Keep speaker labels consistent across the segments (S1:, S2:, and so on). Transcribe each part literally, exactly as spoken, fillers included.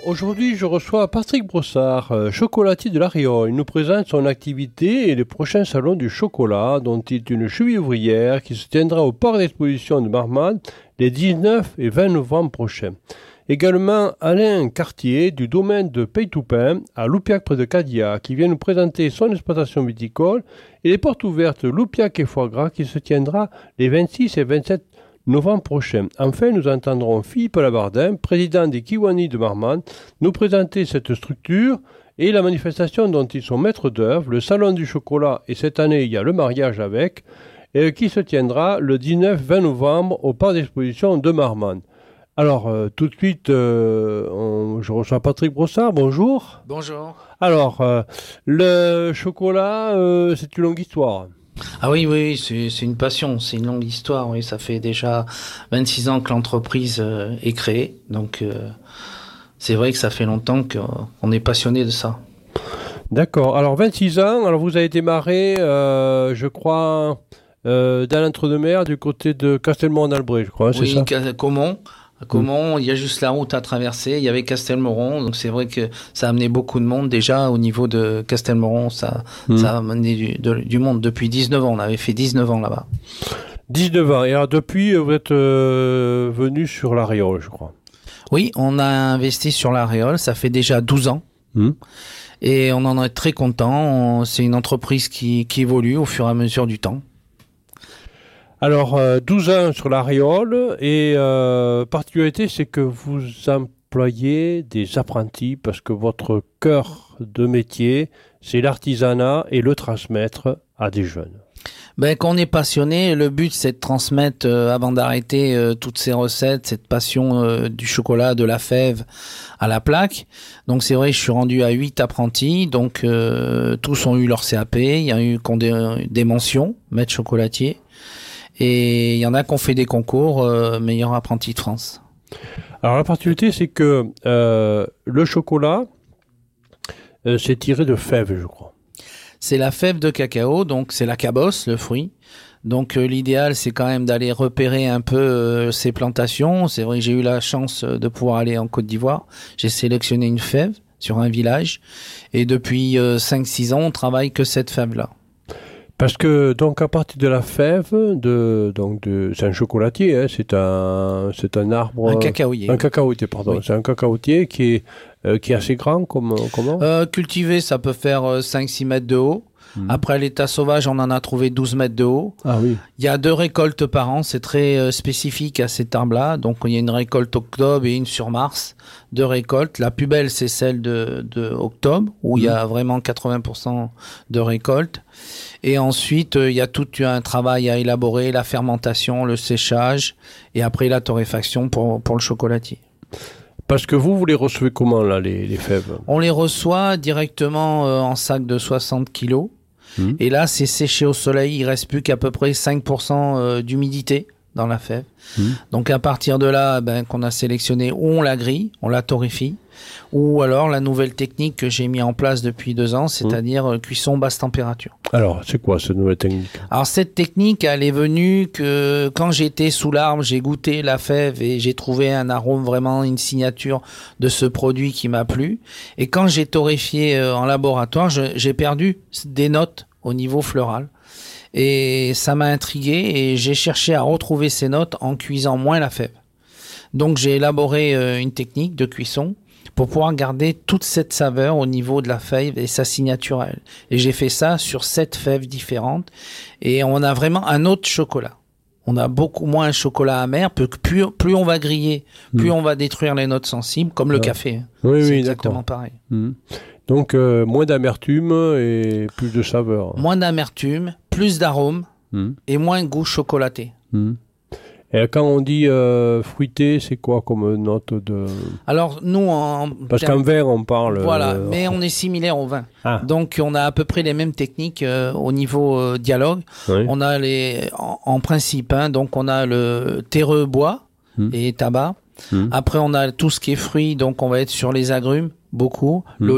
S1: Aujourd'hui, je reçois Patrick Brossard, euh, chocolatier de La Réole. Il nous présente son activité et les prochains salons du chocolat, dont il est une cheville ouvrière qui se tiendra au parc d'exposition de Marmande les dix-neuf et vingt novembre prochains. Également, Alain Cartier, du domaine de Pays-Toupin, à Loupiac près de Cadillac, qui vient nous présenter son exploitation viticole et les portes ouvertes Loupiac et Foie Gras qui se tiendra les vingt-six et vingt-sept novembre prochain. Enfin, nous entendrons Philippe Labardin, président des Kiwani de Marmande, nous présenter cette structure et la manifestation dont ils sont maîtres d'œuvre, le salon du chocolat, et cette année il y a le mariage avec, et qui se tiendra le dix-neuf vingt novembre au parc d'exposition de Marmande. Alors, euh, tout de suite, euh, on, je reçois Patrick Brossard, bonjour.
S2: Bonjour.
S1: Alors, euh, le chocolat, euh, c'est une longue histoire.
S2: Ah oui, oui, c'est, c'est une passion, c'est une longue histoire. Oui, ça fait déjà vingt-six ans que l'entreprise euh, est créée, donc euh, c'est vrai que ça fait longtemps qu'on est passionné de ça.
S1: D'accord. Alors vingt-six ans. Alors vous avez démarré, euh, je crois, euh, dans l'entre-deux-mer du côté de Castelmoron-d'Albret, je crois.
S2: Oui,
S1: c'est ça.
S2: Comont. À Comont, mmh. il y a juste la route à traverser. Il y avait Castelmoron, donc c'est vrai que ça a amené beaucoup de monde. Déjà, au niveau de Castelmoron, ça, mmh. ça a amené du, de, du monde depuis dix-neuf ans. On avait fait dix-neuf ans là-bas.
S1: dix-neuf ans. Et alors, depuis, vous êtes euh, venu sur La Réole, je crois.
S2: Oui, on a investi sur La Réole. Ça fait déjà douze ans. Mmh. Et on en est très content. On, c'est une entreprise qui, qui évolue au fur et à mesure du temps.
S1: Alors, euh, douze ans sur La Réole, et euh, particularité, c'est que vous employez des apprentis parce que votre cœur de métier, c'est l'artisanat et le transmettre à des jeunes.
S2: Ben, quand on est passionné, le but, c'est de transmettre, euh, avant d'arrêter euh, toutes ces recettes, cette passion euh, du chocolat, de la fève à la plaque. Donc, c'est vrai, je suis rendu à huit apprentis. Donc, euh, tous ont eu leur C A P. Il y a eu des, des mentions, maître chocolatier. Et il y en a qui ont fait des concours euh, meilleur apprenti de France.
S1: Alors la particularité, c'est que euh, le chocolat, euh, c'est tiré de fèves, je crois.
S2: C'est la fève de cacao, donc c'est la cabosse, le fruit. Donc euh, l'idéal, c'est quand même d'aller repérer un peu euh, ces plantations. C'est vrai que j'ai eu la chance de pouvoir aller en Côte d'Ivoire. J'ai sélectionné une fève sur un village. Et depuis euh, cinq six ans, on travaille que cette fève-là.
S1: Parce que, donc, à partir de la fève, de, donc de, c'est un chocolatier, hein, c'est un, c'est un arbre.
S2: Un cacaoyer.
S1: Un cacaotier, pardon. Oui. C'est un cacaotier qui est, euh, qui est assez grand, comme, comment?
S2: Euh, cultivé, ça peut faire cinq six mètres de haut. Mmh. Après, à l'état sauvage, on en a trouvé douze mètres de haut.
S1: Ah oui.
S2: Il y a deux récoltes par an, c'est très euh, spécifique à cet arbre-là. Donc, il y a une récolte octobre et une sur mars. Deux récoltes. La plus belle, c'est celle de, de octobre, où mmh. il y a vraiment quatre-vingts pour cent de récoltes. Et ensuite, euh, il y a tout un travail à élaborer, la fermentation, le séchage, et après la torréfaction pour, pour le chocolatier.
S1: Parce que vous, vous les recevez comment, là, les, les fèves?
S2: On les reçoit directement euh, en sac de soixante kilos. Mmh. Et là, c'est séché au soleil. Il reste plus qu'à peu près cinq pour cent euh, d'humidité dans la fève. Mmh. Donc, à partir de là, ben, qu'on a sélectionné, ou on la grille, on la torréfie, ou alors la nouvelle technique que j'ai mis en place depuis deux ans, c'est-à-dire mmh. cuisson basse température.
S1: Alors, c'est quoi cette nouvelle technique?
S2: Alors, cette technique, elle est venue que quand j'étais sous l'arbre, j'ai goûté la fève et j'ai trouvé un arôme, vraiment une signature de ce produit qui m'a plu. Et quand j'ai torréfié euh, en laboratoire, je, j'ai perdu des notes au niveau floral. Et ça m'a intrigué et j'ai cherché à retrouver ces notes en cuisant moins la fève. Donc, j'ai élaboré euh, une technique de cuisson pour pouvoir garder toute cette saveur au niveau de la fève et sa signature. Et j'ai fait ça sur sept fèves différentes. Et on a vraiment un autre chocolat. On a beaucoup moins un chocolat amer. Plus, plus on va griller, plus mmh. on va détruire les notes sensibles, comme le ah. café.
S1: Oui,
S2: c'est
S1: oui,
S2: exactement
S1: d'accord.
S2: pareil.
S1: Mmh. Donc, euh, moins d'amertume et plus de saveur.
S2: Moins d'amertume, plus d'arôme mmh. et moins goût chocolaté.
S1: Mmh. Et quand on dit euh, fruité, c'est quoi comme note de...
S2: Alors, nous, en...
S1: Parce qu'en verre, on parle...
S2: Voilà,
S1: euh...
S2: mais on est similaire au vin.
S1: Ah.
S2: Donc, on a à peu près les mêmes techniques euh, au niveau euh, dialogue. Oui. On a les... En, en principe, hein, donc on a le terreux bois mmh. et tabac. Mmh. Après, on a tout ce qui est fruits, donc on va être sur les agrumes, beaucoup. Mmh. L'olive,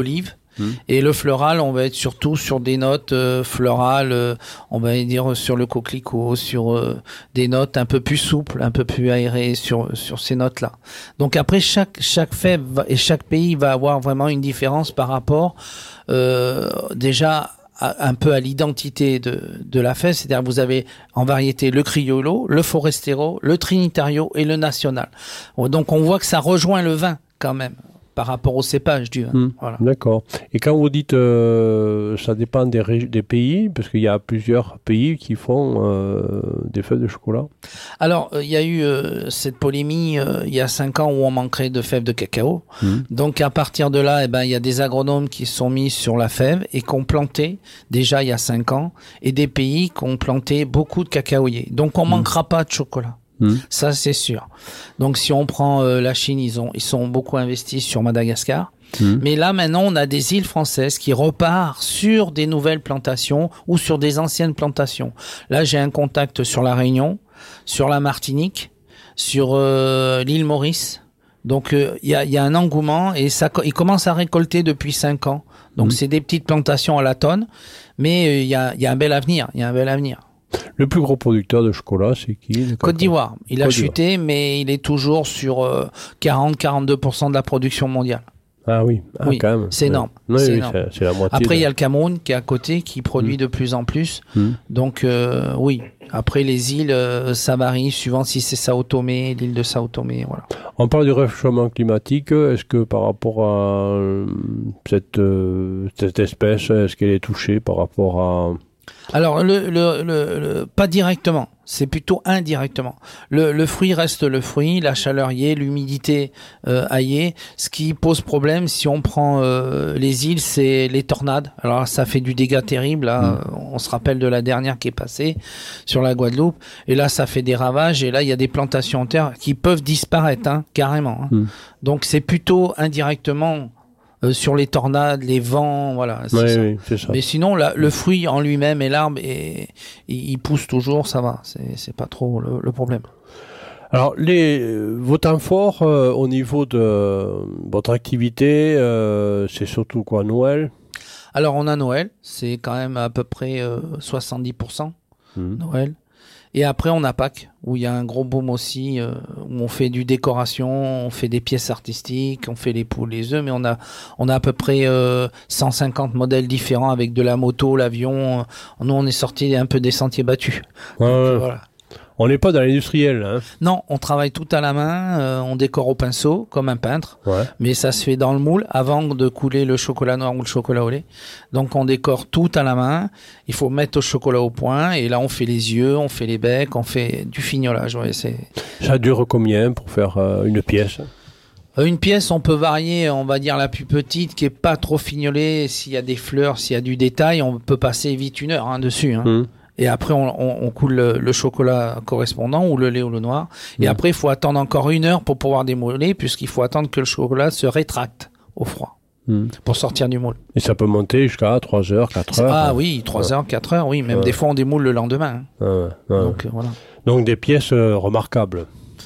S2: Mmh. Et le floral, on va être surtout sur des notes euh, florales, euh, on va dire sur le coquelicot, sur euh, des notes un peu plus souples, un peu plus aérées sur sur ces notes-là. Donc après, chaque chaque fève va, et chaque pays va avoir vraiment une différence par rapport euh, déjà à, un peu à l'identité de de la fève. C'est-à-dire vous avez en variété le Criollo, le Forastero, le Trinitario et le National. Donc on voit que ça rejoint le vin quand même, par rapport au cépage du vin.
S1: Mmh,
S2: voilà.
S1: D'accord. Et quand vous dites euh, ça dépend des, ré- des pays, parce qu'il y a plusieurs pays qui font euh, des fèves de chocolat.
S2: Alors, il euh, y a eu euh, cette polémique euh, il y a cinq ans où on manquerait de fèves de cacao. Mmh. Donc à partir de là, il eh ben, y a des agronomes qui se sont mis sur la fève et qui ont planté déjà il y a cinq ans, et des pays qui ont planté beaucoup de cacaoyers. Donc on mmh. manquera pas de chocolat. Mmh. Ça, c'est sûr. Donc, si on prend euh, la Chine, ils ont, ils sont beaucoup investis sur Madagascar. Mmh. Mais là, maintenant, on a des îles françaises qui repartent sur des nouvelles plantations ou sur des anciennes plantations. Là, j'ai un contact sur la Réunion, sur la Martinique, sur euh, l'île Maurice. Donc, il euh, y, a, y a un engouement et ça, ils commencent à récolter depuis cinq ans. Donc, mmh. c'est des petites plantations à la tonne, mais il euh, y, a, y a un bel avenir. Il y a un bel avenir.
S1: Le plus gros producteur de chocolat, c'est qui?
S2: Côte d'Ivoire. Il Côte a chuté, mais il est toujours sur euh, quarante à quarante-deux pour cent de la production mondiale.
S1: Ah oui, ah,
S2: oui,
S1: quand même.
S2: C'est énorme.
S1: Oui,
S2: c'est
S1: oui,
S2: énorme.
S1: C'est, c'est la moitié.
S2: Après, il
S1: de...
S2: y a le Cameroun qui est à côté, qui produit mmh. de plus en plus. Mmh. Donc, euh, oui. Après, les îles, euh, ça varie, suivant si c'est Sao Tomé, l'île de Sao Tomé, voilà.
S1: On parle du réchauffement climatique. Est-ce que par rapport à euh, cette, euh, cette espèce, est-ce qu'elle est touchée par rapport à...
S2: Alors, le, le, le, le, pas directement, c'est plutôt indirectement. Le, le fruit reste le fruit, la chaleur y est, l'humidité euh, y est. Ce qui pose problème, si on prend euh, les îles, c'est les tornades. Alors, ça fait du dégât terrible. Là, mmh. On se rappelle de la dernière qui est passée sur la Guadeloupe. Et là, ça fait des ravages. Et là, il y a des plantations en terre qui peuvent disparaître, hein, carrément. Hein. Mmh. Donc, c'est plutôt indirectement... Euh, sur les tornades, les vents, voilà. C'est
S1: oui,
S2: ça.
S1: Oui, c'est ça.
S2: Mais sinon, la, le fruit en lui-même et l'arbre, et, il, il pousse toujours, ça va. C'est, c'est pas trop le, le problème.
S1: Alors, les, vos temps forts euh, au niveau de euh, votre activité, euh, c'est surtout quoi, Noël?
S2: Alors, on a Noël, c'est quand même à peu près euh, soixante-dix pour cent mmh. Noël. Et après, on a Pâques, où il y a un gros boom aussi, euh, où on fait du décoration, on fait des pièces artistiques, on fait les poules, les œufs, mais on a, on a à peu près euh, cent cinquante modèles différents avec de la moto, l'avion. Nous, on est sortis un peu des sentiers battus.
S1: Ouais,
S2: Donc,
S1: ouais.
S2: voilà.
S1: On n'est pas dans l'industriel, hein?
S2: Non, on travaille tout à la main, euh, on décore au pinceau, comme un peintre,
S1: ouais.
S2: mais ça se fait dans le moule avant de couler le chocolat noir ou le chocolat au lait. Donc on décore tout à la main, il faut mettre au chocolat au point, et là on fait les yeux, on fait les becs, on fait du fignolage. Ouais, c'est...
S1: Ça dure combien pour faire euh, une pièce?
S2: Une pièce, on peut varier, on va dire la plus petite, qui est pas trop fignolée, s'il y a des fleurs, s'il y a du détail, on peut passer vite une heure hein, dessus. Hein. Mmh. Et après, on, on, on coule le, le chocolat correspondant, ou le lait ou le noir. Et mmh. après, il faut attendre encore une heure pour pouvoir démouler, puisqu'il faut attendre que le chocolat se rétracte au froid, mmh. pour sortir du moule.
S1: Et ça peut monter jusqu'à trois heures, quatre heures?
S2: Ah hein. Oui, trois heures, quatre heures, oui. Même ouais. des fois, on démoule le lendemain. Hein.
S1: Ouais, ouais.
S2: Donc, euh, voilà.
S1: Donc, des pièces euh, remarquables.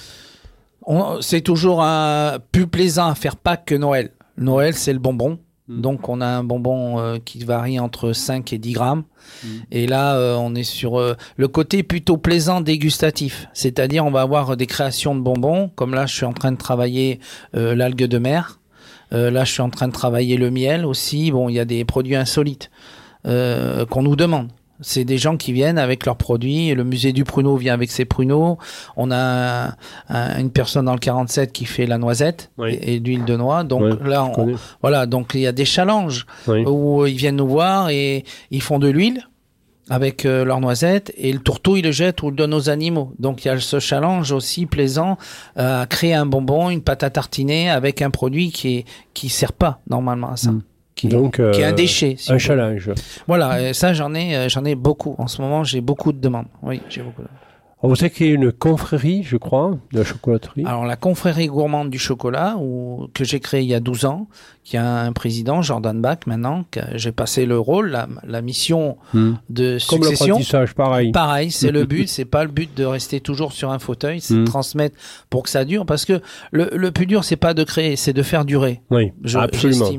S2: On, c'est toujours un, plus plaisant à faire Pâques que Noël. Noël, c'est le bonbon. Mmh. Donc, on a un bonbon euh, qui varie entre cinq et dix grammes. Mmh. Et là, euh, on est sur euh, le côté plutôt plaisant dégustatif. C'est-à-dire, on va avoir des créations de bonbons. Comme là, je suis en train de travailler euh, l'algue de mer. Euh, là, je suis en train de travailler le miel aussi. Bon, il y a des produits insolites euh, qu'on nous demande. C'est des gens qui viennent avec leurs produits. Le musée du pruneau vient avec ses pruneaux. On a un, un, une personne dans le quarante-sept qui fait la noisette oui. et, et l'huile de noix. Donc oui, là, on, voilà. Donc il y a des challenges oui. où ils viennent nous voir et ils font de l'huile avec euh, leur noisette et le tourteau ils le jettent ou le donnent aux animaux. Donc il y a ce challenge aussi plaisant euh, à créer un bonbon, une pâte à tartiner avec un produit qui est qui sert pas normalement à ça. Mm. Qui,
S1: Donc, euh,
S2: qui est un déchet. Si
S1: un challenge.
S2: Voilà, et ça j'en ai, j'en ai beaucoup. En ce moment, j'ai beaucoup de demandes. Oui, j'ai beaucoup de...
S1: Vous savez qu'il y a une confrérie, je crois, de la chocolaterie.
S2: Alors, la confrérie gourmande du chocolat, où, que j'ai créée il y a douze ans, qui a un président, Jordan Bach, maintenant, que j'ai passé le rôle, la, la mission hmm. de succession.
S1: Comme l'apprentissage, pareil.
S2: Pareil, c'est le but. C'est pas le but de rester toujours sur un fauteuil, c'est hmm. de transmettre pour que ça dure. Parce que le, le plus dur, c'est pas de créer, c'est de faire durer.
S1: Oui,
S2: je,
S1: absolument.
S2: J'estime.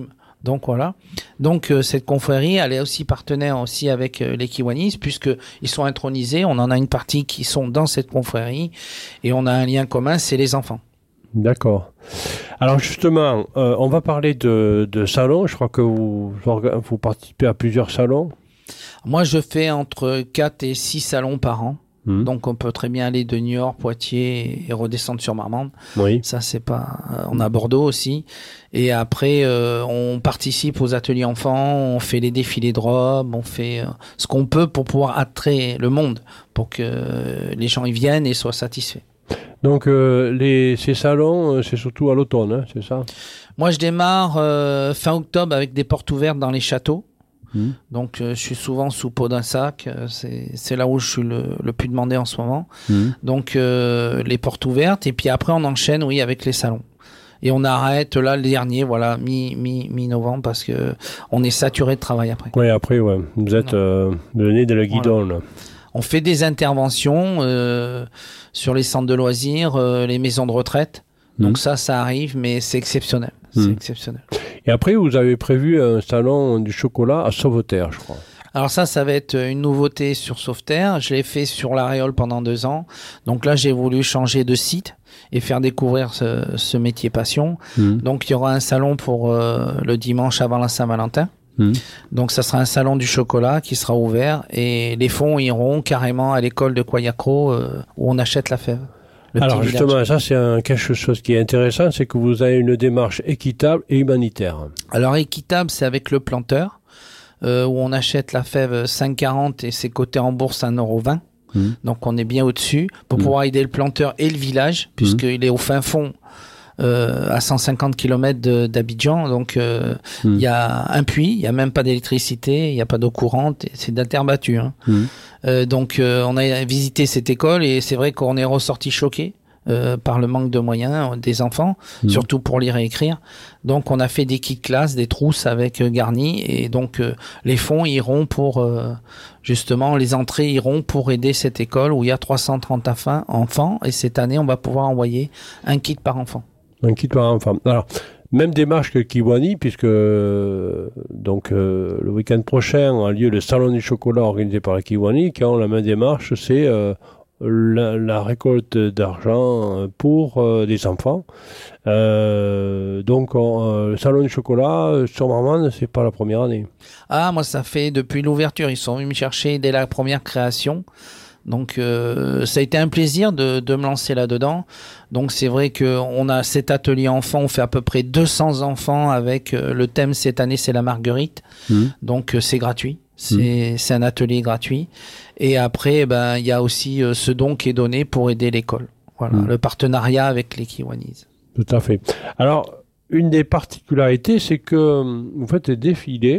S2: Donc voilà. Donc euh, cette confrérie, elle est aussi partenaire aussi avec euh, les Kiwanis, puisque ils sont intronisés. On en a une partie qui sont dans cette confrérie et on a un lien commun, c'est les enfants.
S1: D'accord. Alors justement, euh, on va parler de, de salons. Je crois que vous, vous participez à plusieurs salons.
S2: Moi, je fais entre quatre et six salons par an. Mmh. Donc, on peut très bien aller de Niort, Poitiers et redescendre sur Marmande.
S1: Oui.
S2: Ça, c'est pas. On a Bordeaux aussi. Et après, euh, on participe aux ateliers enfants, on fait les défilés de robes, on fait euh, ce qu'on peut pour pouvoir attirer le monde, pour que euh, les gens y viennent et soient satisfaits.
S1: Donc, euh, les, ces salons, c'est surtout à l'automne, hein, c'est ça?
S2: Moi, je démarre euh, fin octobre avec des portes ouvertes dans les châteaux. Mmh. Donc, euh, je suis souvent sous peau d'un sac. Euh, c'est, c'est là où je suis le, le plus demandé en ce moment. Mmh. Donc, euh, les portes ouvertes. Et puis après, on enchaîne, oui, avec les salons. Et on arrête là le dernier, voilà, mi, mi, mi-novembre, parce que on est saturé de travail après.
S1: Oui, après, ouais. Vous êtes euh, le nez de la guidon, voilà. Là.
S2: On fait des interventions euh, sur les centres de loisirs, euh, les maisons de retraite. Donc mmh. ça, ça arrive, mais c'est exceptionnel. C'est mmh. exceptionnel.
S1: Et après, vous avez prévu un salon du chocolat à Sauveterre, je crois.
S2: Alors ça, ça va être une nouveauté sur Sauveterre. Je l'ai fait sur l'Aréole pendant deux ans. Donc là, j'ai voulu changer de site et faire découvrir ce, ce métier passion. Mmh. Donc il y aura un salon pour euh, le dimanche avant la Saint-Valentin. Mmh. Donc ça sera un salon du chocolat qui sera ouvert et les fonds iront carrément à l'école de Coyacro euh, où on achète la fève.
S1: Alors justement, ça c'est un, quelque chose qui est intéressant, c'est que vous avez une démarche équitable et humanitaire.
S2: Alors équitable, c'est avec le planteur, euh, où on achète la fève cinq virgule quarante et c'est coté en bourse à un euro vingt. Mmh. Donc on est bien au-dessus pour mmh. pouvoir aider le planteur et le village, puisqu'il mmh. est au fin fond, euh, à cent cinquante kilomètres de, d'Abidjan. Donc il euh, mmh. y a un puits, il n'y a même pas d'électricité, il n'y a pas d'eau courante, c'est de la terre battue. Hein. Mmh. Euh, donc euh, on a visité cette école et c'est vrai qu'on est ressorti choqué euh, par le manque de moyens des enfants, mmh. surtout pour lire et écrire. Donc on a fait des kits classe, des trousses avec euh, garnis et donc euh, les fonds iront pour euh, justement les entrées iront pour aider cette école où il y a trois cent trente enfants et cette année on va pouvoir envoyer un kit par enfant.
S1: Un kit par enfant. Alors même démarche que Kiwani, puisque euh, donc euh, le week-end prochain a lieu le salon du chocolat organisé par la Kiwani, qui ont la même démarche, c'est euh, la, la récolte d'argent pour euh, des enfants. Euh, donc on, euh, le salon du chocolat sur Marmande, c'est pas la première année.
S2: Ah, moi ça fait depuis l'ouverture, ils sont venus me chercher dès la première création. Donc euh, ça a été un plaisir de, de me lancer là-dedans. Donc c'est vrai qu'on a cet atelier enfant, on fait à peu près deux cents enfants avec euh, le thème cette année c'est la marguerite. Mmh. Donc euh, c'est gratuit, c'est, mmh. c'est un atelier gratuit. Et après ben il y a aussi euh, ce don qui est donné pour aider l'école. Voilà, mmh. le partenariat avec les Kiwanis.
S1: Tout à fait. Alors une des particularités c'est que vous faites des défilés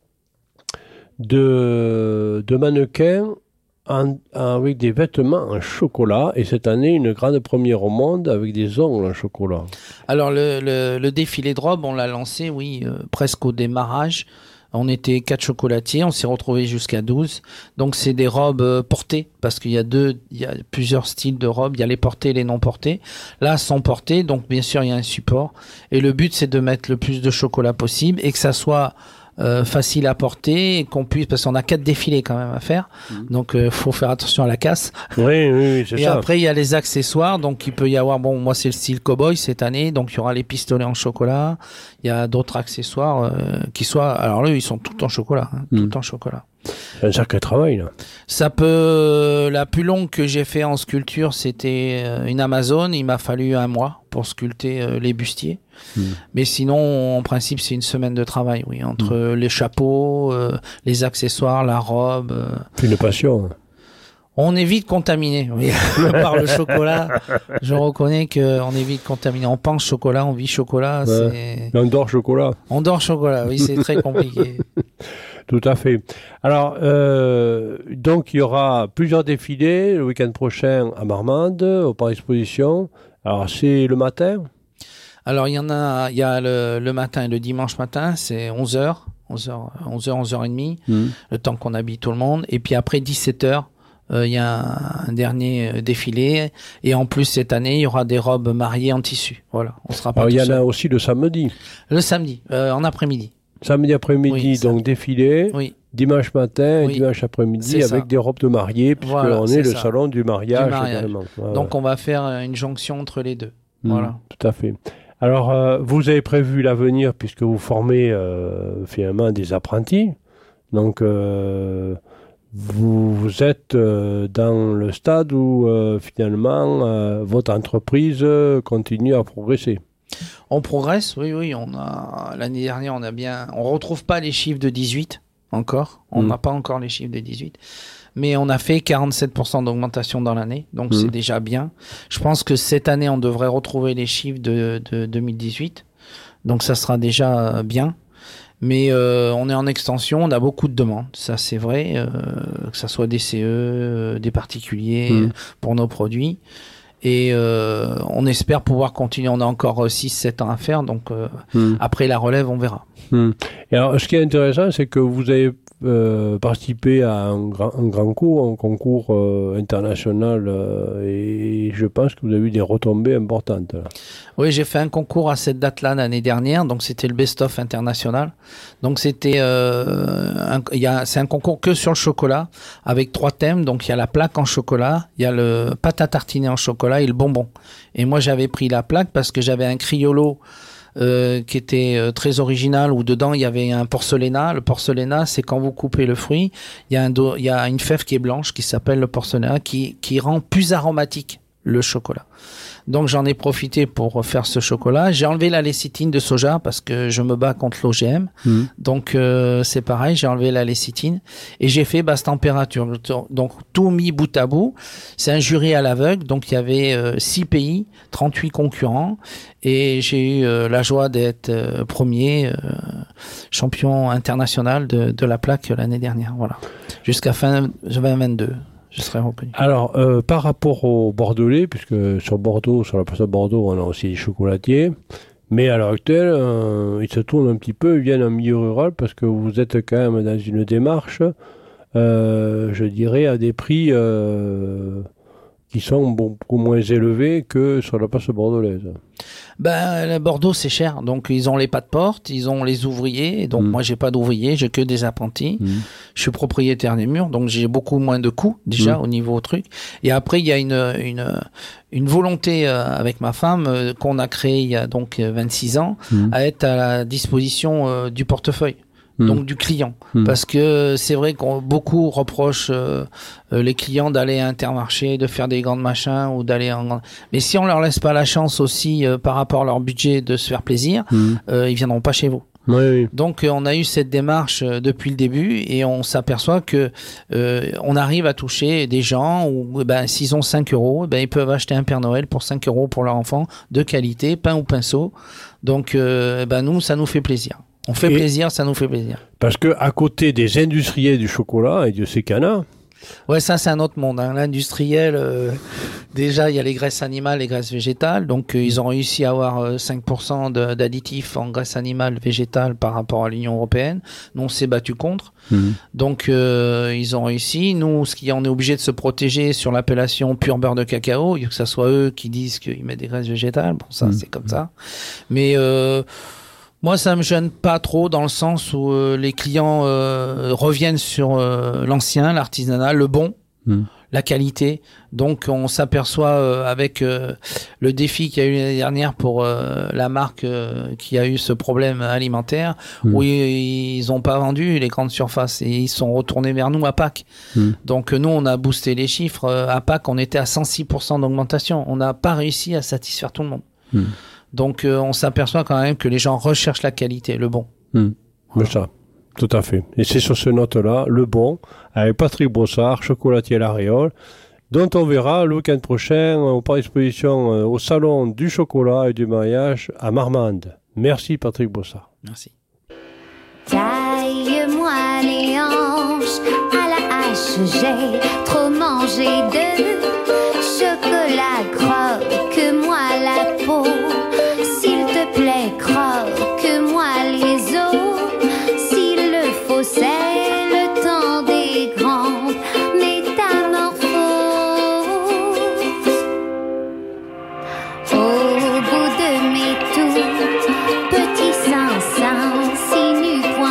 S1: de, de mannequins En, avec des vêtements en chocolat et cette année une grande première au monde avec des ongles en chocolat.
S2: Alors le, le, le défilé de robes on l'a lancé oui euh, presque au démarrage. On était quatre chocolatiers, on s'est retrouvés jusqu'à douze. Donc c'est des robes euh, portées parce qu'il y a deux, il y a plusieurs styles de robes, il y a les portées et les non portées. Là sans portées, donc bien sûr il y a un support et le but c'est de mettre le plus de chocolat possible et que ça soit Euh, facile à porter et qu'on puisse parce qu'on a quatre défilés quand même à faire mmh. donc euh, faut faire attention à la casse.
S1: Oui, oui, oui c'est
S2: et
S1: ça.
S2: Et après il y a les accessoires donc il peut y avoir bon moi c'est le style cowboy cette année donc il y aura les pistolets en chocolat, il y a d'autres accessoires euh, qui soient alors là ils sont tout en chocolat hein, mmh. tout en chocolat.
S1: C'est un sacré travail là.
S2: Ça peut la plus longue que j'ai fait en sculpture c'était une Amazone, il m'a fallu un mois pour sculpter euh, les bustiers. Mmh. Mais sinon, en principe, c'est une semaine de travail, oui, entre mmh. les chapeaux, euh, les accessoires, la robe. Euh.
S1: C'est une passion.
S2: On est vite contaminé, oui. Par le chocolat. Je reconnais qu'on est vite contaminé. On pense chocolat, on vit chocolat.
S1: Ouais. C'est... On dort chocolat.
S2: On dort chocolat, oui, c'est très compliqué.
S1: Tout à fait. Alors, euh, donc, il y aura plusieurs défilés le week-end prochain à Marmande, au Parc d'Exposition. Alors, c'est le matin ?
S2: Alors, il y en a, il y a le, le matin et le dimanche matin, c'est onze heures, onze heures, onze heures, onze heures trente, mmh. le temps qu'on habille tout le monde. Et puis après, dix-sept heures, euh, il y a un, un dernier défilé. Et en plus, cette année, il y aura des robes mariées en tissu. Voilà, on sera pas.
S1: Alors, il y en
S2: seul.
S1: a aussi le samedi.
S2: Le samedi, euh, en après-midi.
S1: Samedi après-midi,
S2: Oui,
S1: donc défilé.
S2: Oui.
S1: Dimanche matin
S2: Oui.
S1: et dimanche après-midi
S2: C'est
S1: avec
S2: ça.
S1: des robes de mariée, puisqu'on
S2: Voilà,
S1: est,
S2: c'est
S1: le
S2: ça.
S1: salon du mariage.
S2: Du mariage.
S1: Également. Ouais,
S2: Donc
S1: ouais.
S2: on va faire une jonction entre les deux.
S1: Mmh,
S2: Voilà.
S1: tout à fait. Alors, euh, vous avez prévu l'avenir, puisque vous formez euh, finalement des apprentis. Donc, euh, vous, vous êtes euh, dans le stade où euh, finalement euh, votre entreprise euh, continue à progresser.
S2: On progresse, oui, oui. On a l'année dernière, on a bien. On retrouve pas les chiffres de dix-huit encore. On
S1: Mm.
S2: n'a pas encore les chiffres de dix-huit, mais on a fait quarante-sept pour cent d'augmentation dans l'année, donc
S1: Mm.
S2: c'est déjà bien. Je pense que cette année, on devrait retrouver les chiffres de, de deux mille dix-huit, donc ça sera déjà bien. Mais euh, on est en extension, on a beaucoup de demandes, ça c'est vrai, euh, que ça soit des C E, euh, des particuliers
S1: Mm.
S2: euh, pour nos produits. Et euh, on espère pouvoir continuer. On a encore six sept ans à faire, donc euh,
S1: Mm.
S2: après la relève, on verra.
S1: Mm. Et alors, ce qui est intéressant, c'est que vous avez euh, participé à un grand, un grand cours, un concours euh, international, euh, et je pense que vous avez eu des retombées importantes. Là.
S2: Oui, j'ai fait un concours à cette date-là l'année dernière, donc c'était le best-of international. Donc c'était, euh, un, il y a, c'est un concours que sur le chocolat, avec trois thèmes. Donc il y a la plaque en chocolat, il y a le pâte à tartiner en chocolat et le bonbon. Et moi j'avais pris la plaque parce que j'avais un criollo euh, qui était euh, très original, où dedans il y avait un porcelaina. Le porcelaina, c'est quand vous coupez le fruit, il y a, un do, il y a une fève qui est blanche qui s'appelle le porcelaina, qui, qui rend plus aromatique le chocolat. Donc j'en ai profité pour faire ce chocolat. J'ai enlevé la lécithine de soja parce que je me bats contre l'O G M. Mmh. Donc euh, c'est pareil, j'ai enlevé la lécithine et j'ai fait basse température. Donc tout mis bout à bout. C'est un jury à l'aveugle. Donc il y avait euh, six pays, trente-huit concurrents et j'ai eu euh, la joie d'être euh, premier euh, champion international de, de la plaque l'année dernière. Voilà, jusqu'à fin vingt vingt-deux. Je serai reconnu.
S1: Alors, euh, par rapport au Bordelais, puisque sur Bordeaux, sur la place de Bordeaux, on a aussi des chocolatiers, mais à l'heure actuelle, euh, ils se tournent un petit peu, ils viennent en milieu rural, parce que vous êtes quand même dans une démarche, euh, je dirais, à des prix euh, qui sont beaucoup moins élevés que sur la place bordelaise.
S2: Ben, Bordeaux, c'est cher. Donc, ils ont les pas de porte, ils ont les ouvriers. Donc, mmh. moi, j'ai pas d'ouvriers, j'ai que des apprentis. Mmh. Je suis propriétaire des murs, donc j'ai beaucoup moins de coûts, déjà, mmh. au niveau truc. Et après, il y a une, une, une volonté euh, avec ma femme euh, qu'on a créée il y a donc vingt-six ans mmh. à être à la disposition euh, du portefeuille. Mmh. Donc du client, mmh. parce que c'est vrai qu'on beaucoup reprochent euh, les clients d'aller à Intermarché, de faire des grands machins ou d'aller en. Mais si on leur laisse pas la chance aussi euh, par rapport à leur budget de se faire plaisir, mmh. euh, ils viendront pas chez vous.
S1: Oui, oui.
S2: Donc euh, on a eu cette démarche euh, depuis le début et on s'aperçoit que euh, on arrive à toucher des gens où ben, s'ils ont cinq euros, ben, ils peuvent acheter un Père Noël pour cinq euros pour leur enfant de qualité, pain ou pinceau. Donc euh, ben, nous, ça nous fait plaisir. On fait et plaisir, ça nous fait plaisir.
S1: Parce que à côté des industriels du chocolat, et Dieu sait qu'il y en a.
S2: Ouais, ça c'est un autre monde. Hein. L'industriel, euh, déjà il y a les graisses animales, les graisses végétales. Donc euh, ils ont réussi à avoir euh, cinq pour cent de, d'additifs en graisse animale, végétale par rapport à l'Union européenne. Nous on s'est battu contre. Mmh. Donc euh, ils ont réussi. Nous, ce qui on est obligé de se protéger sur l'appellation pur beurre de cacao, que ça soit eux qui disent qu'ils mettent des graisses végétales. Bon, ça mmh. c'est comme ça. Mais euh, moi, ça me gêne pas trop dans le sens où euh, les clients euh, reviennent sur euh, l'ancien, l'artisanat, le bon, mmh. la qualité. Donc, on s'aperçoit euh, avec euh, le défi qu'il y a eu l'année dernière pour euh, la marque euh, qui a eu ce problème alimentaire, mmh. où ils, ils ont pas vendu les grandes surfaces et ils sont retournés vers nous à Pâques. Mmh. Donc, nous, on a boosté les chiffres. À Pâques, on était à cent six pour cent d'augmentation. On n'a pas réussi à satisfaire tout le monde. Mmh. Donc, euh, on s'aperçoit quand même que les gens recherchent la qualité, le bon.
S1: Mmh. Voilà. Ça, tout à fait. Et c'est sur ce note-là, le bon, avec Patrick Brossard, chocolatier à la Réole, dont on verra le week-end prochain au Parc d'Exposition euh, au Salon du Chocolat et du Mariage à Marmande. Merci Patrick Brossard.
S2: Merci.
S3: Taille-moi les hanches à la hache, j'ai trop mangé de chocolat, croque-moi la peau. S'il te plaît, croque-moi les os. S'il le faut, c'est le temps des grandes métamorphoses. Au bout de mes tout petits seins, seins, si nus.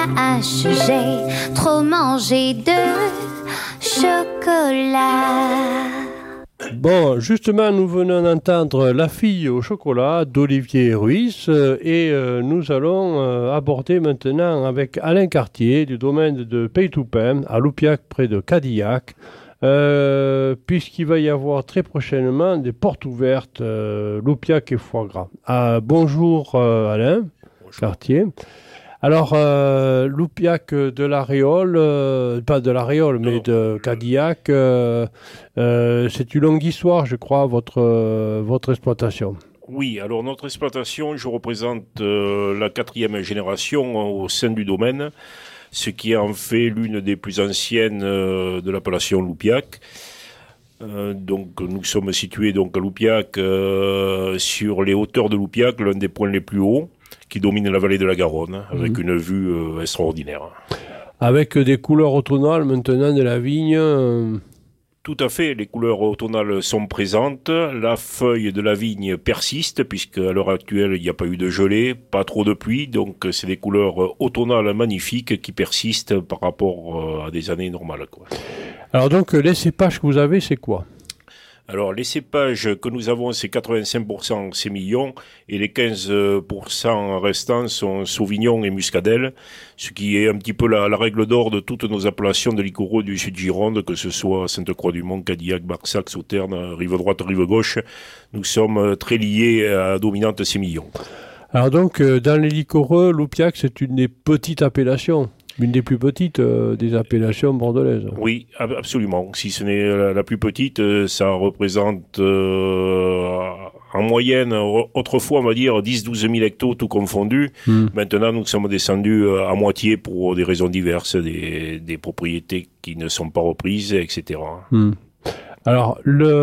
S3: la hache, j'ai trop mangé de chocolat.
S1: Bon, justement, nous venons d'entendre La fille au chocolat d'Olivier Ruiz euh, et euh, nous allons euh, aborder maintenant avec Alain Cartier du domaine de Pays-Toupin à Loupiac près de Cadillac, euh, puisqu'il va y avoir très prochainement des portes ouvertes euh, Loupiac et Foie-Gras. Ah, bonjour euh, Alain bonjour. Cartier. Alors, euh, Loupiac de la Réole, euh, pas de la Réole, mais de Cadillac, euh, euh, c'est une longue histoire, je crois, votre, euh, votre exploitation.
S4: Oui, alors notre exploitation, je représente euh, la quatrième génération au sein du domaine, ce qui en fait l'une des plus anciennes euh, de l'appellation Loupiac. Euh, donc nous sommes situés donc à Loupiac, euh, sur les hauteurs de Loupiac, l'un des points les plus hauts, qui domine la vallée de la Garonne, avec mmh. une vue euh, extraordinaire.
S1: Avec des couleurs automnales maintenant de la vigne euh...
S4: Tout à fait, les couleurs automnales sont présentes, la feuille de la vigne persiste, puisqu'à l'heure actuelle, il n'y a pas eu de gelée, pas trop de pluie, donc c'est des couleurs automnales magnifiques qui persistent par rapport à des années normales, quoi.
S1: Alors donc, les cépages que vous avez, c'est quoi ?
S4: Alors, les cépages que nous avons, c'est quatre-vingt-cinq pour cent sémillon et les quinze pour cent restants sont sauvignon et muscadelle, ce qui est un petit peu la, la règle d'or de toutes nos appellations de liquoraux du sud Gironde, que ce soit Sainte-Croix-du-Mont, Cadillac, Barsac, Sauternes, rive droite, rive gauche. Nous sommes très liés à la dominante sémillon. Alors donc, dans les liquoreux, Loupiac, c'est une des petites appellations. Une des plus petites euh, des appellations bordelaises. Oui, absolument. Si ce n'est la, la plus petite, euh, ça représente euh, en moyenne, autrefois on va dire dix à douze mille hectos tout confondu. Mm. Maintenant nous sommes descendus à moitié pour des raisons diverses, des, des propriétés qui ne sont pas reprises, et cetera. Mm. Alors,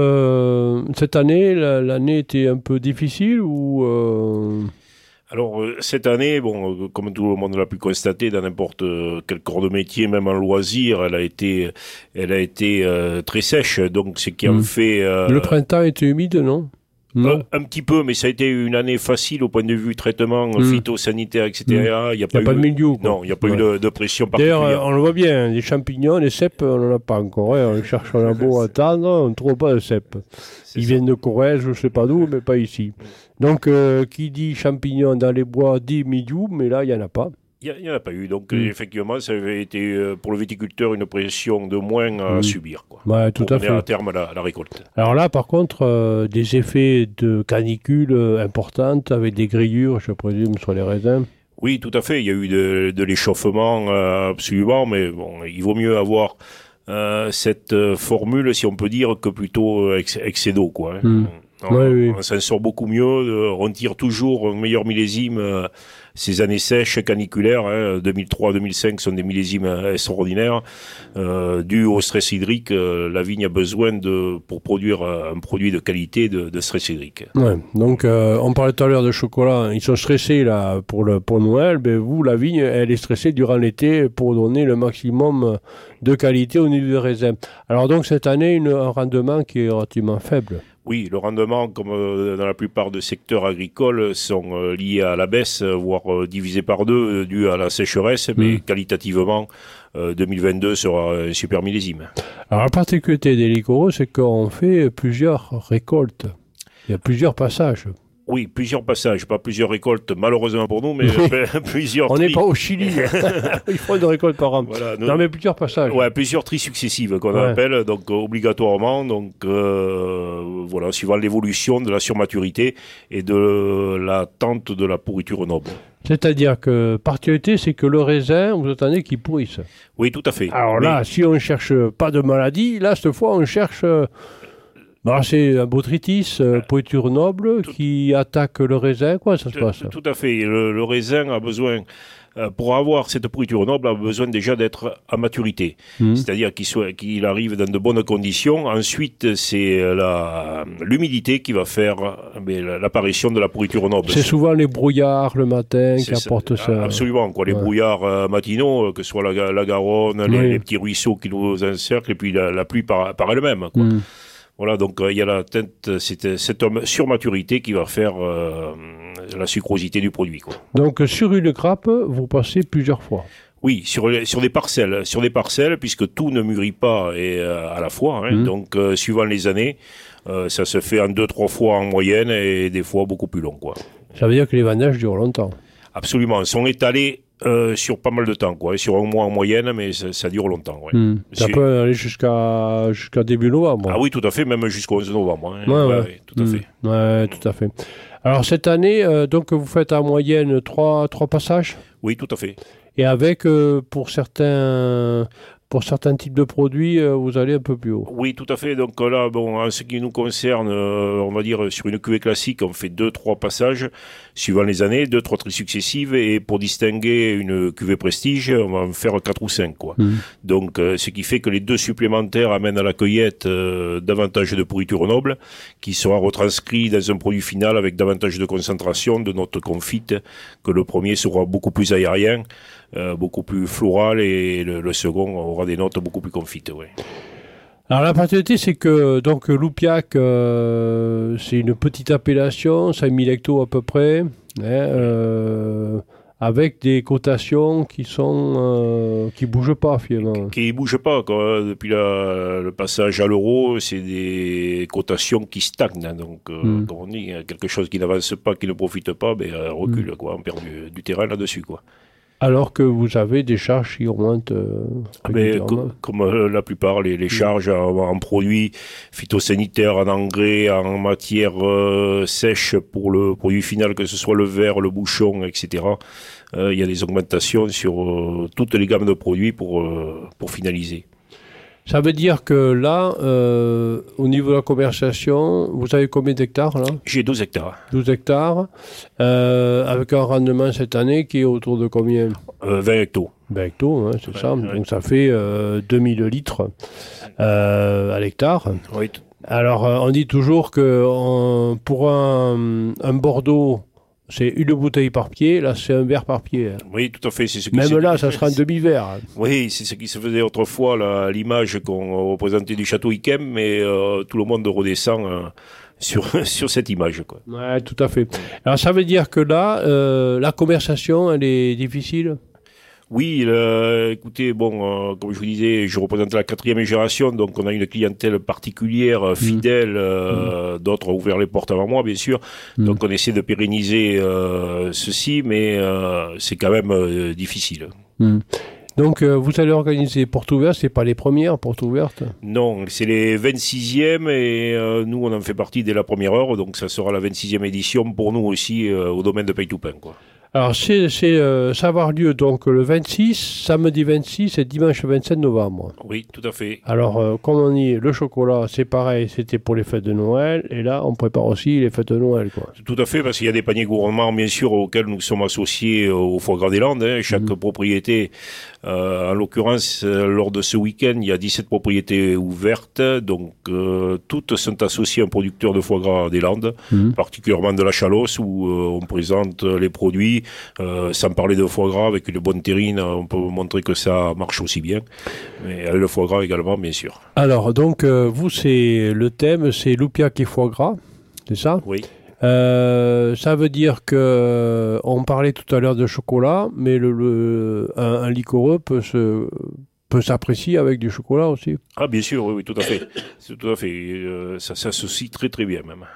S4: le, cette année, la, l'année était un peu difficile ou... Euh... Alors, cette année, bon, comme tout le monde l'a pu constater, dans n'importe quel corps de métier, même en loisir, elle a été, elle a été euh, très sèche. Donc, c'est qui en mmh. fait... Euh, le printemps était humide, non ? Non. Un, un petit peu, mais ça a été une année facile au point de vue traitement mmh. phytosanitaire, et cetera. Il n'y a, a pas eu de milieu. Non, il n'y a pas ouais. eu de, de pression particulière. D'ailleurs, on le voit bien, les champignons, les cèpes, on n'en a pas encore. Hein. On cherche un beau à attendre, on ne trouve pas de cèpes. Ils ça. viennent de Corrèze, je ne sais pas d'où, mais pas ici. Donc, euh, qui dit champignons dans les bois dit milieu, mais là, il n'y en a pas. Il n'y en a pas eu. Donc, mmh. effectivement, ça avait été, euh, pour le viticulteur, une pression de moins à mmh. subir, quoi. Ouais, tout à fait. À terme, la, la récolte. Alors là, par contre, euh, des effets de canicule euh, importantes, avec des grillures, je présume, sur les raisins. Oui, tout à fait. Il y a eu de, de l'échauffement, euh, absolument, mais bon, il vaut mieux avoir euh, cette euh, formule, si on peut dire, que plutôt euh, ex- excès d'eau, quoi. Hein. Mmh. On, oui, oui. on s'en sort beaucoup mieux, euh, on tire toujours un meilleur millésime. Euh, ces années sèches, caniculaires, hein, deux mille trois deux mille cinq sont des millésimes extraordinaires. Euh, dû au stress hydrique, euh, la vigne a besoin de, pour produire un produit de qualité, de, de stress hydrique. Ouais, donc euh, on parlait tout à l'heure de chocolat, ils sont stressés là pour, le, pour Noël, mais vous, la vigne, elle est stressée durant l'été pour donner le maximum de qualité au niveau des raisins. Alors donc cette année, une, un rendement qui est relativement faible. Oui, le rendement, comme euh, dans la plupart des secteurs agricoles, sont euh, liés à la baisse, voire euh, divisés par deux, euh, dû à la sécheresse, mmh. mais qualitativement, euh, deux mille vingt-deux sera un super millésime. Alors la particularité des liquoreux, c'est qu'on fait plusieurs récoltes. Il y a plusieurs passages. Oui, plusieurs passages, pas plusieurs récoltes, malheureusement pour nous, mais oui. plusieurs On n'est pas au Chili, il faut une récolte par an. Voilà, nous, non, mais plusieurs passages. Ouais, plusieurs tris successives qu'on ouais. appelle, donc euh, obligatoirement, donc euh, voilà, suivant l'évolution de la surmaturité et de l'attente de la pourriture noble. C'est-à-dire que, particularité, c'est que le raisin, vous attendez qu'il pourrisse. Oui, tout à fait. Alors là, oui. si on ne cherche pas de maladie, là, cette fois, on cherche... Euh, Bah, c'est un botrytis, euh, pourriture noble, tout, qui attaque le raisin, quoi, ça se passe? Tout à fait. Le, le raisin a besoin, euh, pour avoir cette pourriture noble, a besoin déjà d'être à maturité. Mmh. C'est-à-dire qu'il, soit, qu'il arrive dans de bonnes conditions. Ensuite, c'est la, l'humidité qui va faire mais, l'apparition de la pourriture noble. C'est souvent les brouillards le matin c'est qui apportent ça. Absolument, quoi. Les ouais. brouillards euh, matinaux, que ce soit la, la Garonne, oui. les, les petits ruisseaux qui nous encerclent, et puis la, la pluie par, par elle-même, quoi. Mmh. Voilà, donc il euh, y a la teinte, c'est cette surmaturité qui va faire euh, la sucrosité du produit, quoi. Donc sur une grappe, vous passez plusieurs fois. Oui, sur, sur des parcelles, sur des parcelles, puisque tout ne mûrit pas et, euh, à la fois. Hein, mmh. Donc, euh, suivant les années, euh, ça se fait en deux, trois fois en moyenne et des fois beaucoup plus long, quoi.
S1: Ça veut dire que les vendages durent longtemps.
S4: Absolument. Ils sont étalés euh, sur pas mal de temps, quoi. Sur un mois en moyenne, mais ça, ça dure longtemps. Ouais.
S1: Mmh. Ça peut aller jusqu'à, jusqu'à début novembre.
S4: Ah oui, tout à fait, même jusqu'au onze novembre. Hein.
S1: Ouais, ouais.
S4: Ouais, ouais, tout à
S1: mmh.
S4: fait.
S1: Ouais, tout à fait. Alors, cette année, euh, donc, vous faites en moyenne trois, trois passages ?
S4: Oui, tout à fait.
S1: Et avec, euh, pour certains... Pour certains types de produits, euh, vous allez un peu plus haut.
S4: Oui, tout à fait. Donc là, bon, en ce qui nous concerne, euh, on va dire sur une cuvée classique, on fait deux, trois passages suivant les années, deux, trois tri successives, et pour distinguer une cuvée prestige, on va en faire quatre ou cinq, quoi. Mmh. Donc, euh, ce qui fait que les deux supplémentaires amènent à la cueillette euh, davantage de pourriture noble, qui sera retranscrit dans un produit final avec davantage de concentration de notes confites, que le premier sera beaucoup plus aérien. Euh, beaucoup plus floral et le, le second aura des notes beaucoup plus confites. Ouais.
S1: Alors la particularité, c'est que donc Loupiac, euh, c'est une petite appellation, cinq mille hectos à peu près, hein, euh, avec des cotations qui sont euh, qui bougent pas finalement.
S4: Qui, qui bougent pas quoi. Depuis la, le passage à l'euro, c'est des cotations qui stagnent. Donc, euh, mm. comme on dit, quelque chose qui n'avance pas, qui ne profite pas, ben recule mm. quoi. On perd du, du terrain là-dessus quoi.
S1: Alors que vous avez des charges qui remontent euh,
S4: ah ben, com- Comme euh, la plupart, les, les charges en, en produits phytosanitaires, en engrais, en matière euh, sèche pour le produit final, que ce soit le verre, le bouchon, et cetera. Il euh, y a des augmentations sur euh, toutes les gammes de produits pour, euh, pour finaliser.
S1: Ça veut dire que là, euh, au niveau de la commercialisation, vous avez combien d'hectares là ?
S4: J'ai douze hectares.
S1: douze hectares, euh, avec un rendement cette année qui est autour de combien ?
S4: euh, vingt hectos.
S1: vingt hectos, hein, c'est ouais, ça.
S4: Ouais.
S1: Donc ça fait euh, deux mille litres euh, à l'hectare.
S4: Oui.
S1: Alors euh, on dit toujours que on, pour un, un Bordeaux, c'est une bouteille par pied, là c'est un verre par pied.
S4: Oui, tout à fait. C'est ce qui
S1: Même
S4: c'est...
S1: là, ça sera un demi-verre.
S4: Oui, c'est ce qui se faisait autrefois, là, l'image qu'on représentait du château Yquem, mais euh, tout le monde redescend euh, sur, sur cette image, quoi.
S1: Ouais, tout à fait. Alors ça veut dire que là, euh, la conversation, elle est difficile ?
S4: Oui, euh, écoutez, bon, euh, comme je vous disais, je représente la quatrième génération, donc on a une clientèle particulière, fidèle, mmh. Euh, mmh. d'autres ont ouvert les portes avant moi, bien sûr, mmh. donc on essaie de pérenniser euh, ceci, mais euh, c'est quand même euh, difficile.
S1: Mmh. Donc euh, vous allez organiser portes ouvertes, c'est pas les premières portes ouvertes ?
S4: Non, c'est les vingt-sixièmes et euh, nous on en fait partie dès la première heure, donc ça sera la vingt-sixième édition pour nous aussi euh, au domaine de Paille-Toupin, quoi.
S1: Alors, c'est, c'est, euh, ça va avoir lieu donc le vingt-six, samedi vingt-six et dimanche vingt-sept novembre.
S4: Oui, tout à fait.
S1: Alors, euh, comme on dit, le chocolat, c'est pareil, c'était pour les fêtes de Noël, et là, on prépare aussi les fêtes de Noël, quoi.
S4: Tout à fait, parce qu'il y a des paniers gourmands, bien sûr, auxquels nous sommes associés au Foie Gras des Landes. Hein. Chaque mmh. propriété, euh, en l'occurrence, euh, lors de ce week-end, il y a dix-sept propriétés ouvertes, donc euh, toutes sont associées à un producteur de foie gras des Landes, mmh. particulièrement de la Chalosse, où euh, on présente les produits. Euh, sans parler de foie gras, avec une bonne terrine, on peut montrer que ça marche aussi bien. Mais le foie gras également, bien sûr.
S1: Alors, donc, euh, vous, c'est le thème, c'est Loupiac et foie gras, c'est ça ?
S4: Oui.
S1: Euh, ça veut dire que, on parlait tout à l'heure de chocolat, mais le, le, un, un liquoreux peut se... peut s'apprécier avec du chocolat aussi.
S4: Ah, bien sûr, oui, oui, tout à fait. C'est tout à fait. Euh, ça s'associe très, très bien, même.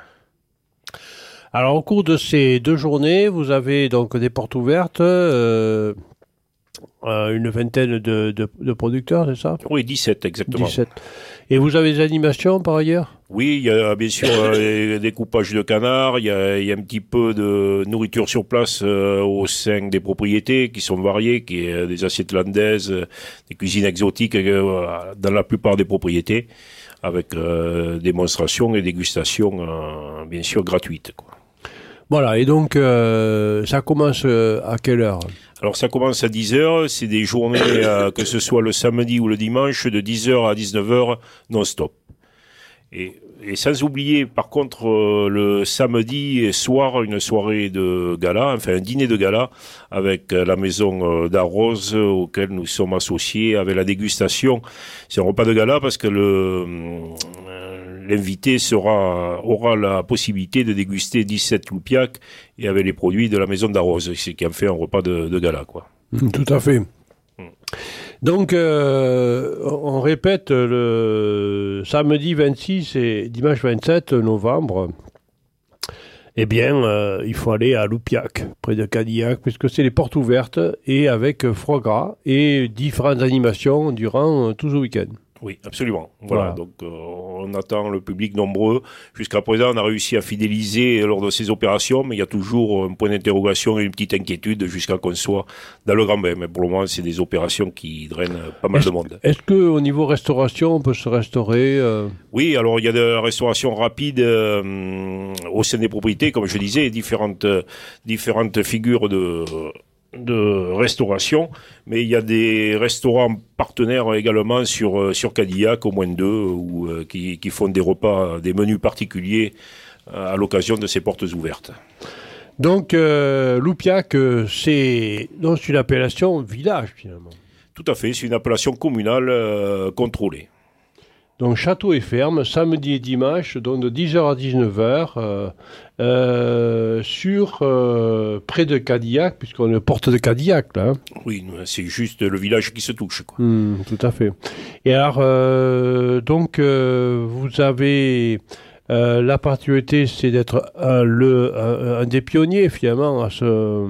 S1: Alors, au cours de ces deux journées, vous avez donc des portes ouvertes, euh, euh, une vingtaine de, de, de producteurs, c'est ça ?
S4: Oui, dix-sept, exactement.
S1: dix-sept. Et vous avez des animations, par ailleurs ?
S4: Oui, il y a bien sûr euh, des coupages de canards, il y a, il y a un petit peu de nourriture sur place euh, au sein des propriétés qui sont variées, qui est des assiettes landaises, des cuisines exotiques euh, dans la plupart des propriétés, avec euh, démonstrations et dégustations, euh, bien sûr, gratuites, quoi.
S1: Voilà, et donc euh, ça commence euh, à quelle heure ?
S4: Alors ça commence à dix heures, c'est des journées, euh, que ce soit le samedi ou le dimanche, de dix heures à dix-neuf heures non-stop. Et, et sans oublier par contre euh, le samedi soir, une soirée de gala, enfin un dîner de gala avec euh, la maison euh, d'Arros euh, auquel nous sommes associés, avec la dégustation. C'est un repas de gala parce que le... Euh, L'invité sera, aura la possibilité de déguster dix-sept loupiacs et avec les produits de la maison d'Arros, ce qui en fait un repas de, de gala, quoi.
S1: Tout à fait. Mmh. Donc, euh, on répète, le samedi vingt-six et dimanche vingt-sept novembre, eh bien, euh, il faut aller à Loupiac, près de Cadillac, puisque c'est les portes ouvertes, et avec foie gras, et différentes animations durant euh, tout ce week-end.
S4: Oui, absolument. Voilà,
S1: Voilà.
S4: donc euh, on attend le public nombreux. Jusqu'à présent, on a réussi à fidéliser lors de ces opérations, mais il y a toujours un point d'interrogation et une petite inquiétude jusqu'à qu'on soit dans le grand bain. Mais pour le moment, c'est des opérations qui drainent pas mal
S1: Est-ce,
S4: de monde.
S1: est-ce qu'au niveau restauration, on peut se restaurer euh...
S4: Oui, alors il y a de la restauration rapide euh, au sein des propriétés, comme je disais, différentes, euh, différentes figures de... de restauration, mais il y a des restaurants partenaires également sur sur Cadillac, au moins deux, ou euh, qui, qui font des repas, des menus particuliers euh, à l'occasion de ces portes ouvertes.
S1: Donc, euh, Loupiac, euh, c'est, donc, c'est une appellation village, finalement.
S4: Tout à fait, c'est une appellation communale euh, contrôlée.
S1: Donc, château et ferme, samedi et dimanche, donc de dix heures à dix-neuf heures, euh, euh, sur, euh, près de Cadillac, puisqu'on est aux portes de Cadillac, là. Hein.
S4: Oui, c'est juste le village qui se touche, quoi.
S1: Mmh, tout à fait. Et alors, euh, donc, euh, vous avez... Euh, la particularité, c'est d'être un, le, un, un des pionniers, finalement, à, ce,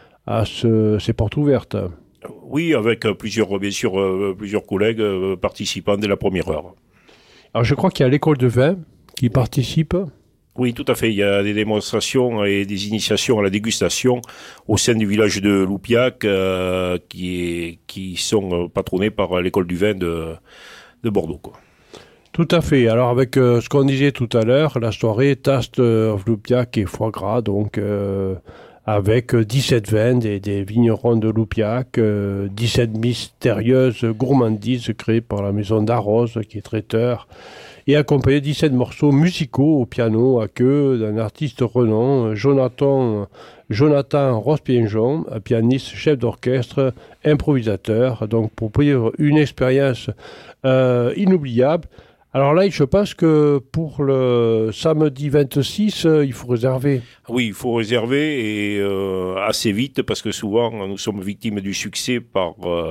S1: à ce, ces portes ouvertes.
S4: Oui, avec euh, plusieurs, bien sûr, euh, plusieurs collègues euh, participant dès la première heure.
S1: Alors, je crois qu'il y a l'école de vin qui participe.
S4: Oui, tout à fait. Il y a des démonstrations et des initiations à la dégustation au sein du village de Loupiac euh, qui, est, qui sont patronnées par l'école du vin de, de Bordeaux, quoi.
S1: Tout à fait. Alors, avec euh, ce qu'on disait tout à l'heure, la soirée Taste of Loupiac et foie gras, donc euh, avec dix-sept vins des, des vignerons de Loupiac, euh, dix-sept mystérieuses gourmandises créées par la maison d'Arros, qui est traiteur, et accompagné de dix-sept morceaux musicaux au piano à queue d'un artiste renom, Jonathan, Jonathan Rospinjon, un pianiste, chef d'orchestre, improvisateur, donc pour vivre une expérience euh, inoubliable. Alors là, je pense que pour le samedi vingt-six, euh, il faut réserver.
S4: Oui, il faut réserver et euh, assez vite parce que souvent nous sommes victimes du succès par euh,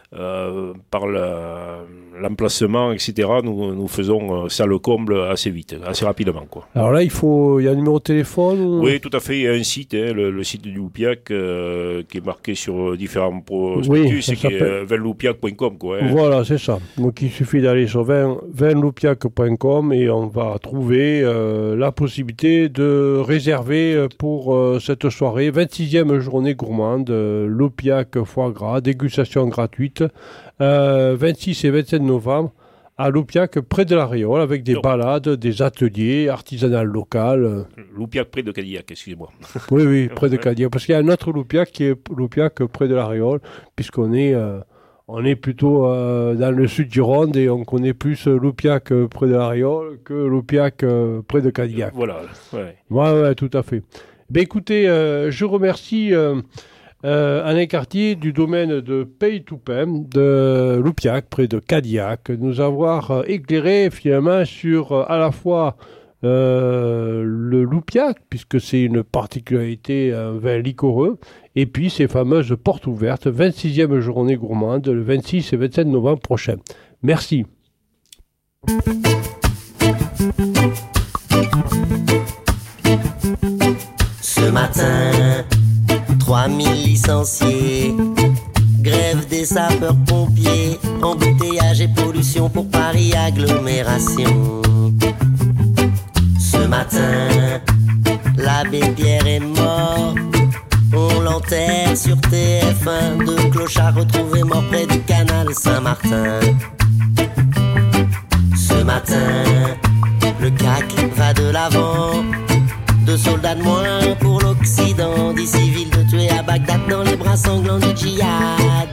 S4: euh, par la, l'emplacement, et cetera. Nous, nous faisons euh, ça le comble assez vite, assez rapidement, quoi.
S1: Alors là, il faut, il y a un numéro de téléphone ou...
S4: Oui, tout à fait. Il y a un site, hein, le, le site du Loupiac, euh, qui est marqué sur différents prospectus,
S1: Oui,
S4: c'est qui est euh, vin loupiac point com, quoi. Hein.
S1: Voilà, c'est ça. Donc il suffit d'aller sur vin loupiac point com et on va trouver euh, la possibilité de réserver pour euh, cette soirée, vingt-sixième journée gourmande, euh, Loupiac foie gras, dégustation gratuite, euh, vingt-six et vingt-sept novembre, à Loupiac, près de la Réole, avec des
S4: Non.
S1: balades, des ateliers artisanales locales.
S4: Loupiac près de Cadillac, excusez-moi.
S1: Oui, oui, près de Cadillac. Parce qu'il y a un autre Loupiac qui est Loupiac près de la Réole, puisqu'on est, euh, on est plutôt euh, dans le sud du Gironde et on connaît plus Loupiac euh, près de la Réole que Loupiac euh, près de Cadillac.
S4: Voilà, ouais.
S1: Oui, ouais, tout à fait. Ben, écoutez, euh, je remercie euh, euh, Alain Cartier du domaine de Pays-Toupin de Loupiac, près de Cadillac, de nous avoir euh, éclairé finalement sur euh, à la fois euh, le Loupiac, puisque c'est une particularité, un vin liquoreux, et puis ces fameuses portes ouvertes, vingt-sixième journée gourmande, le vingt-six et vingt-sept novembre prochain. Merci.
S5: Ce matin, trois mille licenciés, grève des sapeurs-pompiers, embouteillage et pollution pour Paris agglomération. Ce matin, l'abbé Pierre est mort, on l'enterre sur T F un, deux clochards retrouvés morts près du canal Saint-Martin. Ce matin, le C A C va de l'avant, deux soldats de moins pour l'Occident, dix civils de tués à Bagdad dans les bras sanglants du djihad.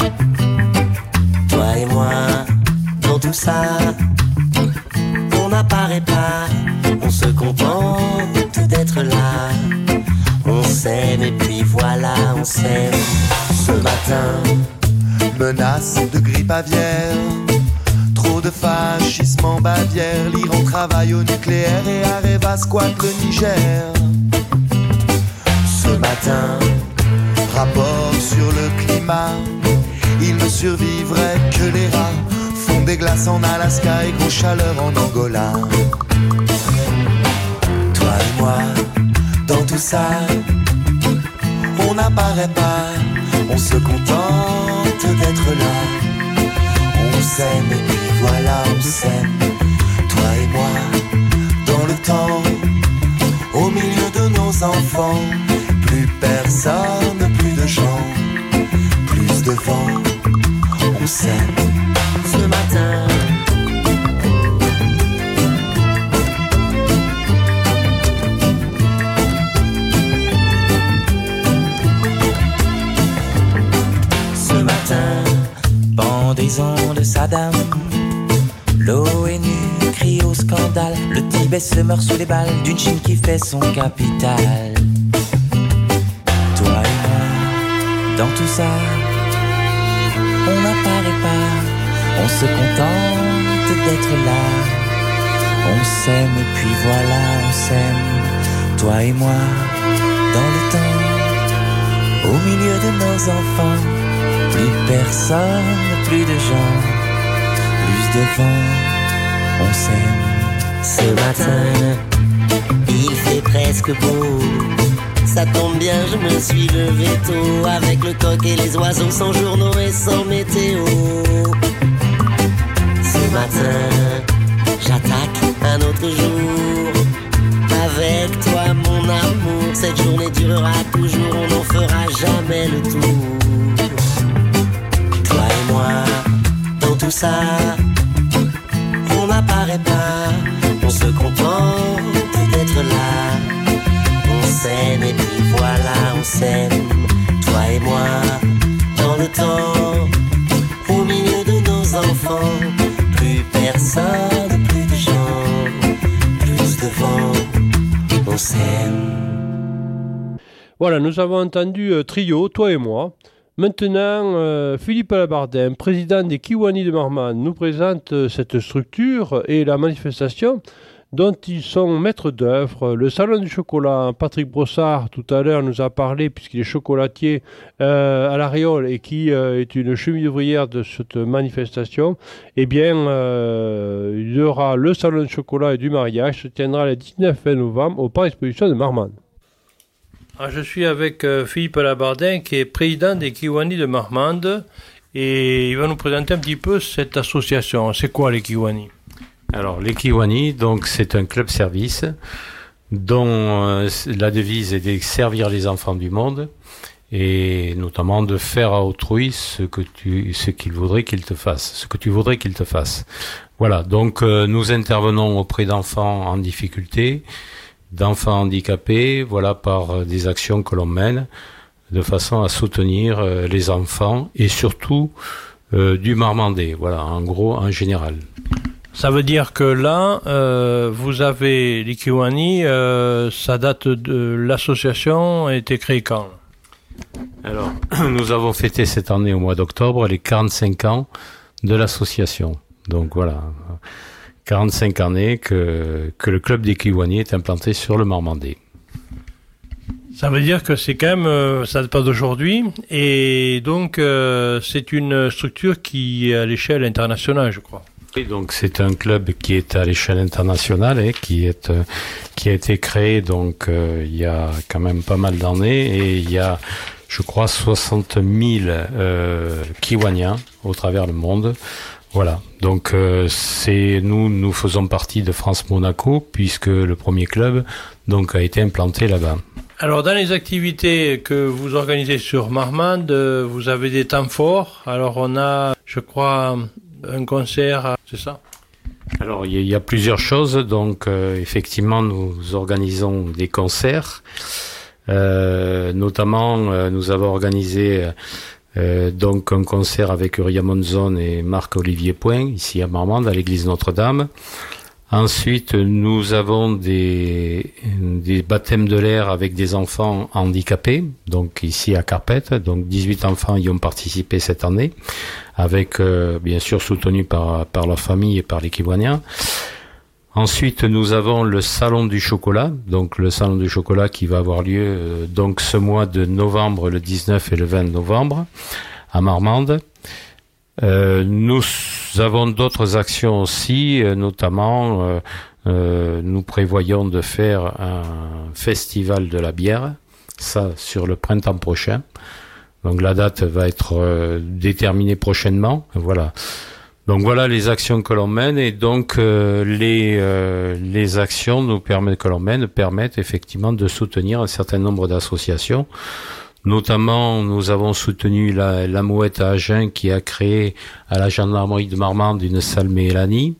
S5: Toi et moi, dans tout ça, on n'apparaît pas, on se contente d'être là. On s'aime et puis voilà, on s'aime. Ce matin,
S6: menace de grippe aviaire, trop de fascisme en Bavière, l'Iran travaille au nucléaire et Areva squatte le Niger. Ce matin, rapport sur le climat, il ne survivrait que les rats. Fond des glaces en Alaska et grosse chaleur en Angola. Toi et moi, dans tout ça, on n'apparaît pas, on se contente d'être là. On s'aime et puis voilà, on s'aime. Toi et moi, dans le temps, au milieu de nos enfants. Plus personne, plus de gens, plus de vent. On s'aime ce matin. Ce matin, pendaison de Saddam. L'ONU crie au scandale. Le Tibet se meurt sous les balles d'une Chine qui fait son capital. Toi et moi, dans tout ça, on n'apparaît pas, on se contente d'être là. On s'aime et puis voilà, on s'aime. Toi et moi, dans le temps, au milieu de nos enfants. Plus personne, plus de gens, plus de vent, on s'aime. Ce matin, il fait presque beau. Ça tombe bien, je me suis levé tôt. Avec le coq et les oiseaux, sans journaux et sans météo. Ce matin, j'attaque un autre jour. Avec toi, mon amour, cette journée durera toujours. On n'en fera jamais le tour. Toi et moi, dans tout ça, on n'apparaît pas, on se contente d'être là. On s'aime et puis voilà, on s'aime. Toi et moi, dans le temps, au milieu de nos enfants. Plus personne, plus de gens, plus de vent, on s'aime.
S1: Voilà, nous avons entendu euh, Trio, toi et moi. Maintenant, euh, Philippe Labardin, président des Kiwani de Marmande, nous présente euh, cette structure et la manifestation dont ils sont maîtres d'œuvre. Le Salon du chocolat, Patrick Brossard, tout à l'heure, nous a parlé, puisqu'il est chocolatier euh, à La Réole et qui euh, est une chemise ouvrière de cette manifestation. Eh bien, euh, il y aura le Salon du chocolat et du mariage, se tiendra le dix-neuf novembre au Parc d'Exposition de Marmande. Ah, je suis avec euh, Philippe Labardin, qui est président des Kiwani de Marmande, et il va nous présenter un petit peu cette association. C'est quoi les Kiwani ?
S7: Alors, les Kiwani, donc, c'est un club service dont euh, la devise est de servir les enfants du monde et notamment de faire à autrui ce que tu, ce qu'il voudrait qu'il te fasse, ce que tu voudrais qu'il te fasse. Voilà. Donc, euh, nous intervenons auprès d'enfants en difficulté, d'enfants handicapés, voilà, par des actions que l'on mène de façon à soutenir euh, les enfants et surtout euh, du Marmandais, voilà, en gros, en général.
S1: Ça veut dire que là, euh, vous avez les Kiwani, euh, ça date de l'association a été créée quand ?
S7: Alors, nous avons fêté cette année au mois d'octobre les quarante-cinq ans de l'association. Donc voilà, quarante-cinq années que, que le club des Kiwani est implanté sur le Marmandais.
S1: Ça veut dire que c'est quand même, euh, ça date pas d'aujourd'hui, et donc euh, c'est une structure qui est à l'échelle internationale, je crois.
S7: Et donc c'est un club qui est à l'échelle internationale et qui est euh, qui a été créé donc euh, il y a quand même pas mal d'années et il y a je crois soixante mille euh, Kiwaniens au travers le monde. Voilà. Donc euh, c'est nous nous faisons partie de France Monaco puisque le premier club donc a été implanté là-bas.
S1: Alors dans les activités que vous organisez sur Marmande, vous avez des temps forts. Alors on a je crois un concert, c'est ça ?
S7: Alors, il y, y a plusieurs choses. Donc, euh, effectivement, nous organisons des concerts. Euh, notamment, euh, nous avons organisé euh, donc un concert avec Uriah Monzon et Marc-Olivier Point, ici à Marmande, à l'église Notre-Dame. Ensuite, nous avons des, des baptêmes de l'air avec des enfants handicapés, donc ici à Carpette. Donc dix-huit enfants y ont participé cette année, avec euh, bien sûr soutenus par, par leur famille et par les Kiwaniens. Ensuite, nous avons le Salon du chocolat, donc le Salon du chocolat qui va avoir lieu euh, donc ce mois de novembre, le dix-neuf et le vingt novembre, à Marmande. Euh, nous avons d'autres actions aussi, euh, notamment euh, euh, nous prévoyons de faire un festival de la bière, ça sur le printemps prochain. Donc la date va être euh, déterminée prochainement. Voilà. Donc voilà les actions que l'on mène et donc euh, les euh, les actions nous permettent que l'on mène permettent effectivement de soutenir un certain nombre d'associations. Notamment, nous avons soutenu la, la Mouette à Agen qui a créé à la gendarmerie de Marmande une salle Mélanie.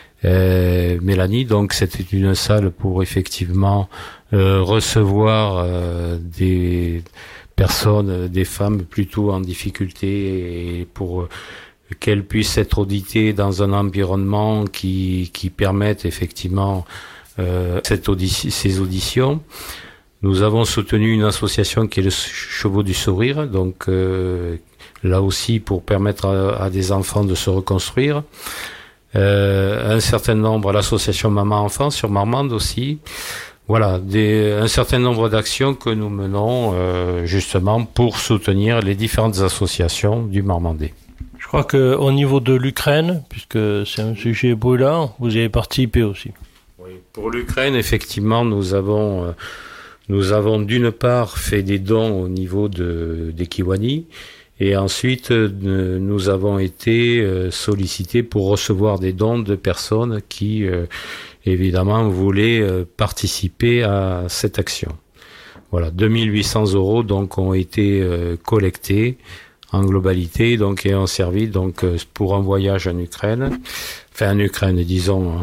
S7: Euh, Mélanie, donc c'était une salle pour effectivement euh, recevoir euh, des personnes, des femmes plutôt en difficulté et pour qu'elles puissent être auditées dans un environnement qui, qui permette effectivement euh, cette audition, ces auditions. Nous avons soutenu une association qui est le Chevaux du Sourire, donc euh, là aussi pour permettre à, à des enfants de se reconstruire. Euh, un certain nombre, l'association Maman Enfant sur Marmande aussi. Voilà, des, un certain nombre d'actions que nous menons euh, justement pour soutenir les différentes associations du Marmandais.
S1: Je crois qu'au niveau de l'Ukraine, puisque c'est un sujet brûlant, vous y avez participé aussi.
S7: Oui, pour l'Ukraine, effectivement, nous avons... Euh, Nous avons d'une part fait des dons au niveau de, des Kiwani et ensuite euh, nous avons été euh, sollicités pour recevoir des dons de personnes qui euh, évidemment voulaient euh, participer à cette action. Voilà, deux mille huit cents euros donc ont été euh, collectés en globalité donc et ont servi donc euh, pour un voyage en Ukraine, enfin en Ukraine disons.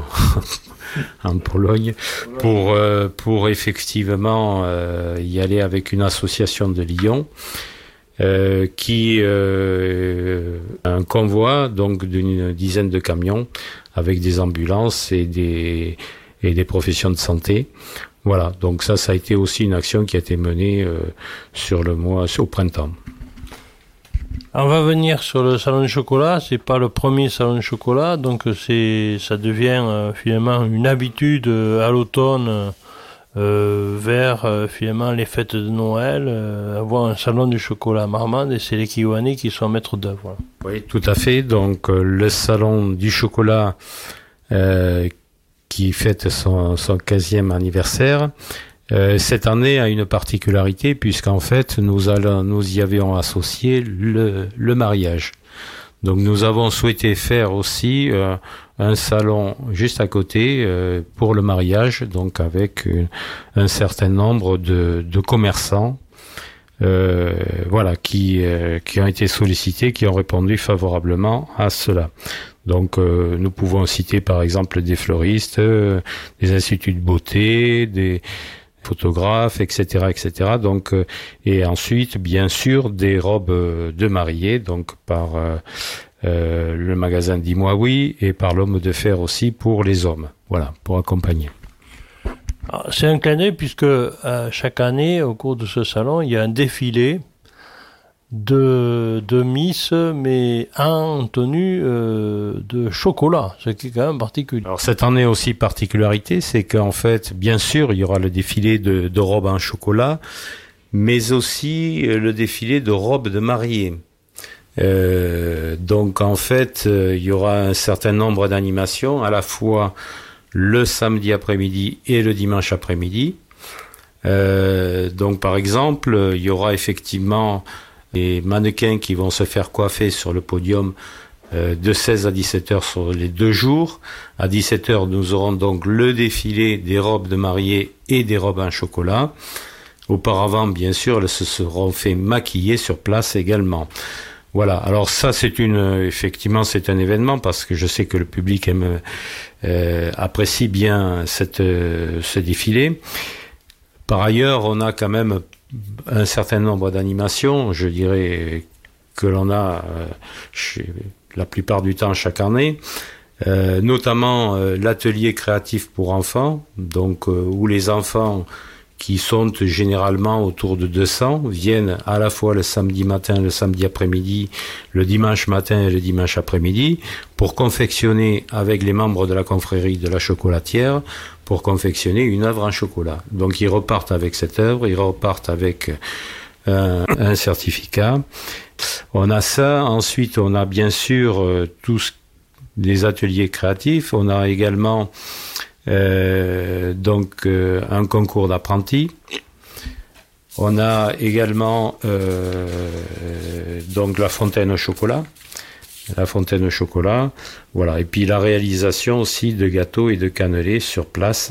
S7: En Pologne, pour euh, pour effectivement euh, y aller avec une association de Lyon euh, qui euh, un convoi donc d'une dizaine de camions avec des ambulances et des et des professions de santé. Voilà, donc ça ça a été aussi une action qui a été menée euh, sur le mois au printemps.
S1: On va venir sur le salon du chocolat, c'est pas le premier salon du chocolat, donc c'est, ça devient euh, finalement une habitude euh, à l'automne euh, vers euh, finalement les fêtes de Noël, euh, avoir un salon du chocolat à Marmande et c'est les Kiwani qui sont maîtres d'œuvre.
S7: Oui, tout à fait, donc euh, le salon du chocolat euh, qui fête son, son quinzième anniversaire. Euh, cette année a une particularité puisqu'en fait nous allons, nous y avions associé le, le mariage. Donc nous avons souhaité faire aussi euh, un salon juste à côté euh, pour le mariage, donc avec une, un certain nombre de, de commerçants, euh, voilà, qui euh, qui ont été sollicités, qui ont répondu favorablement à cela. Donc euh, nous pouvons citer par exemple des fleuristes, euh, des instituts de beauté, des photographes, et cetera, et cetera. Donc, euh, et ensuite, bien sûr, des robes de mariée, donc par euh, euh, le magasin Dis-moi oui et par l'homme de fer aussi pour les hommes. Voilà, pour accompagner.
S1: Alors, c'est un clin d'œil puisque euh, chaque année, au cours de ce salon, il y a un défilé de, de Miss, mais en tenue euh, de chocolat, ce qui est quand même particulier.
S7: Alors cette année aussi particularité, c'est qu'en fait, bien sûr, il y aura le défilé de, de robes en chocolat, mais aussi le défilé de robes de mariée. Euh, donc en fait, euh, il y aura un certain nombre d'animations, à la fois le samedi après-midi et le dimanche après-midi. Euh, donc par exemple, il y aura effectivement des mannequins qui vont se faire coiffer sur le podium euh, de seize à dix-sept heures sur les deux jours. À dix-sept heures, nous aurons donc le défilé des robes de mariée et des robes en chocolat. Auparavant, bien sûr, elles se seront fait maquiller sur place également. Voilà. Alors ça, c'est une, effectivement, c'est un événement parce que je sais que le public aime, euh, apprécie bien cette, euh, ce défilé. Par ailleurs, on a quand même un certain nombre d'animations, je dirais, que l'on a euh, chez, la plupart du temps chaque année, euh, notamment euh, l'atelier créatif pour enfants, donc euh, où les enfants qui sont généralement autour de deux cents viennent à la fois le samedi matin, le samedi après-midi, le dimanche matin et le dimanche après-midi pour confectionner avec les membres de la confrérie de la chocolatière pour confectionner une œuvre en chocolat. Donc ils repartent avec cette œuvre, ils repartent avec un, un certificat. On a ça. Ensuite, on a bien sûr euh, tous les ateliers créatifs. On a également euh, donc euh, un concours d'apprentis. On a également euh, donc la fontaine au chocolat. La fontaine au chocolat, voilà. Et puis la réalisation aussi de gâteaux et de cannelés sur place.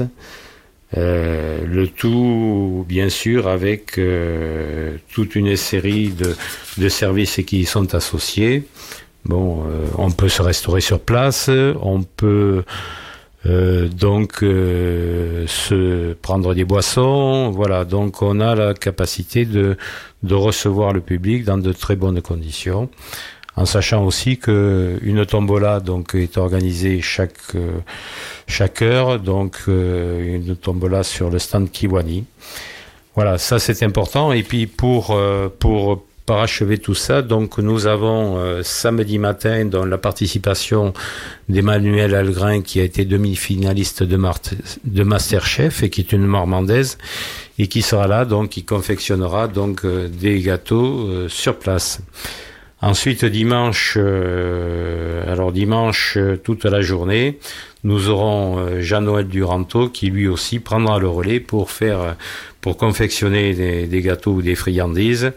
S7: Euh, le tout, bien sûr, avec euh, toute une série de, de services qui y sont associés. Bon, euh, on peut se restaurer sur place, on peut euh, donc euh, se prendre des boissons. Voilà, donc on a la capacité de, de recevoir le public dans de très bonnes conditions. En sachant aussi que une tombola donc est organisée chaque euh, chaque heure, donc euh, une tombola sur le stand Kiwani. Voilà, ça c'est important. Et puis pour euh, pour parachever tout ça, donc nous avons euh, samedi matin dans la participation d'Emmanuel Algrin qui a été demi-finaliste de, Mar- de Masterchef et qui est une Marmandaise et qui sera là, donc qui confectionnera donc euh, des gâteaux euh, sur place. Ensuite, dimanche, euh, alors dimanche, euh, toute la journée, nous aurons euh, Jean-Noël Duranto qui lui aussi prendra le relais pour faire, pour confectionner des, des gâteaux ou des friandises,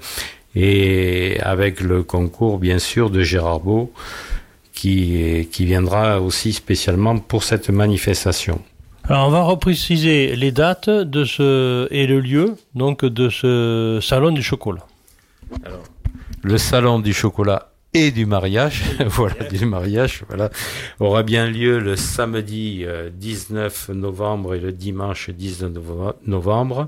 S7: et avec le concours bien sûr de Gérard Beau qui, qui viendra aussi spécialement pour cette manifestation.
S1: Alors on va repréciser les dates de ce et le lieu donc de ce salon du chocolat.
S7: Alors, le salon du chocolat et du mariage, voilà, du mariage, voilà, aura bien lieu le samedi euh, dix-neuf novembre et le dimanche dix-neuf novembre,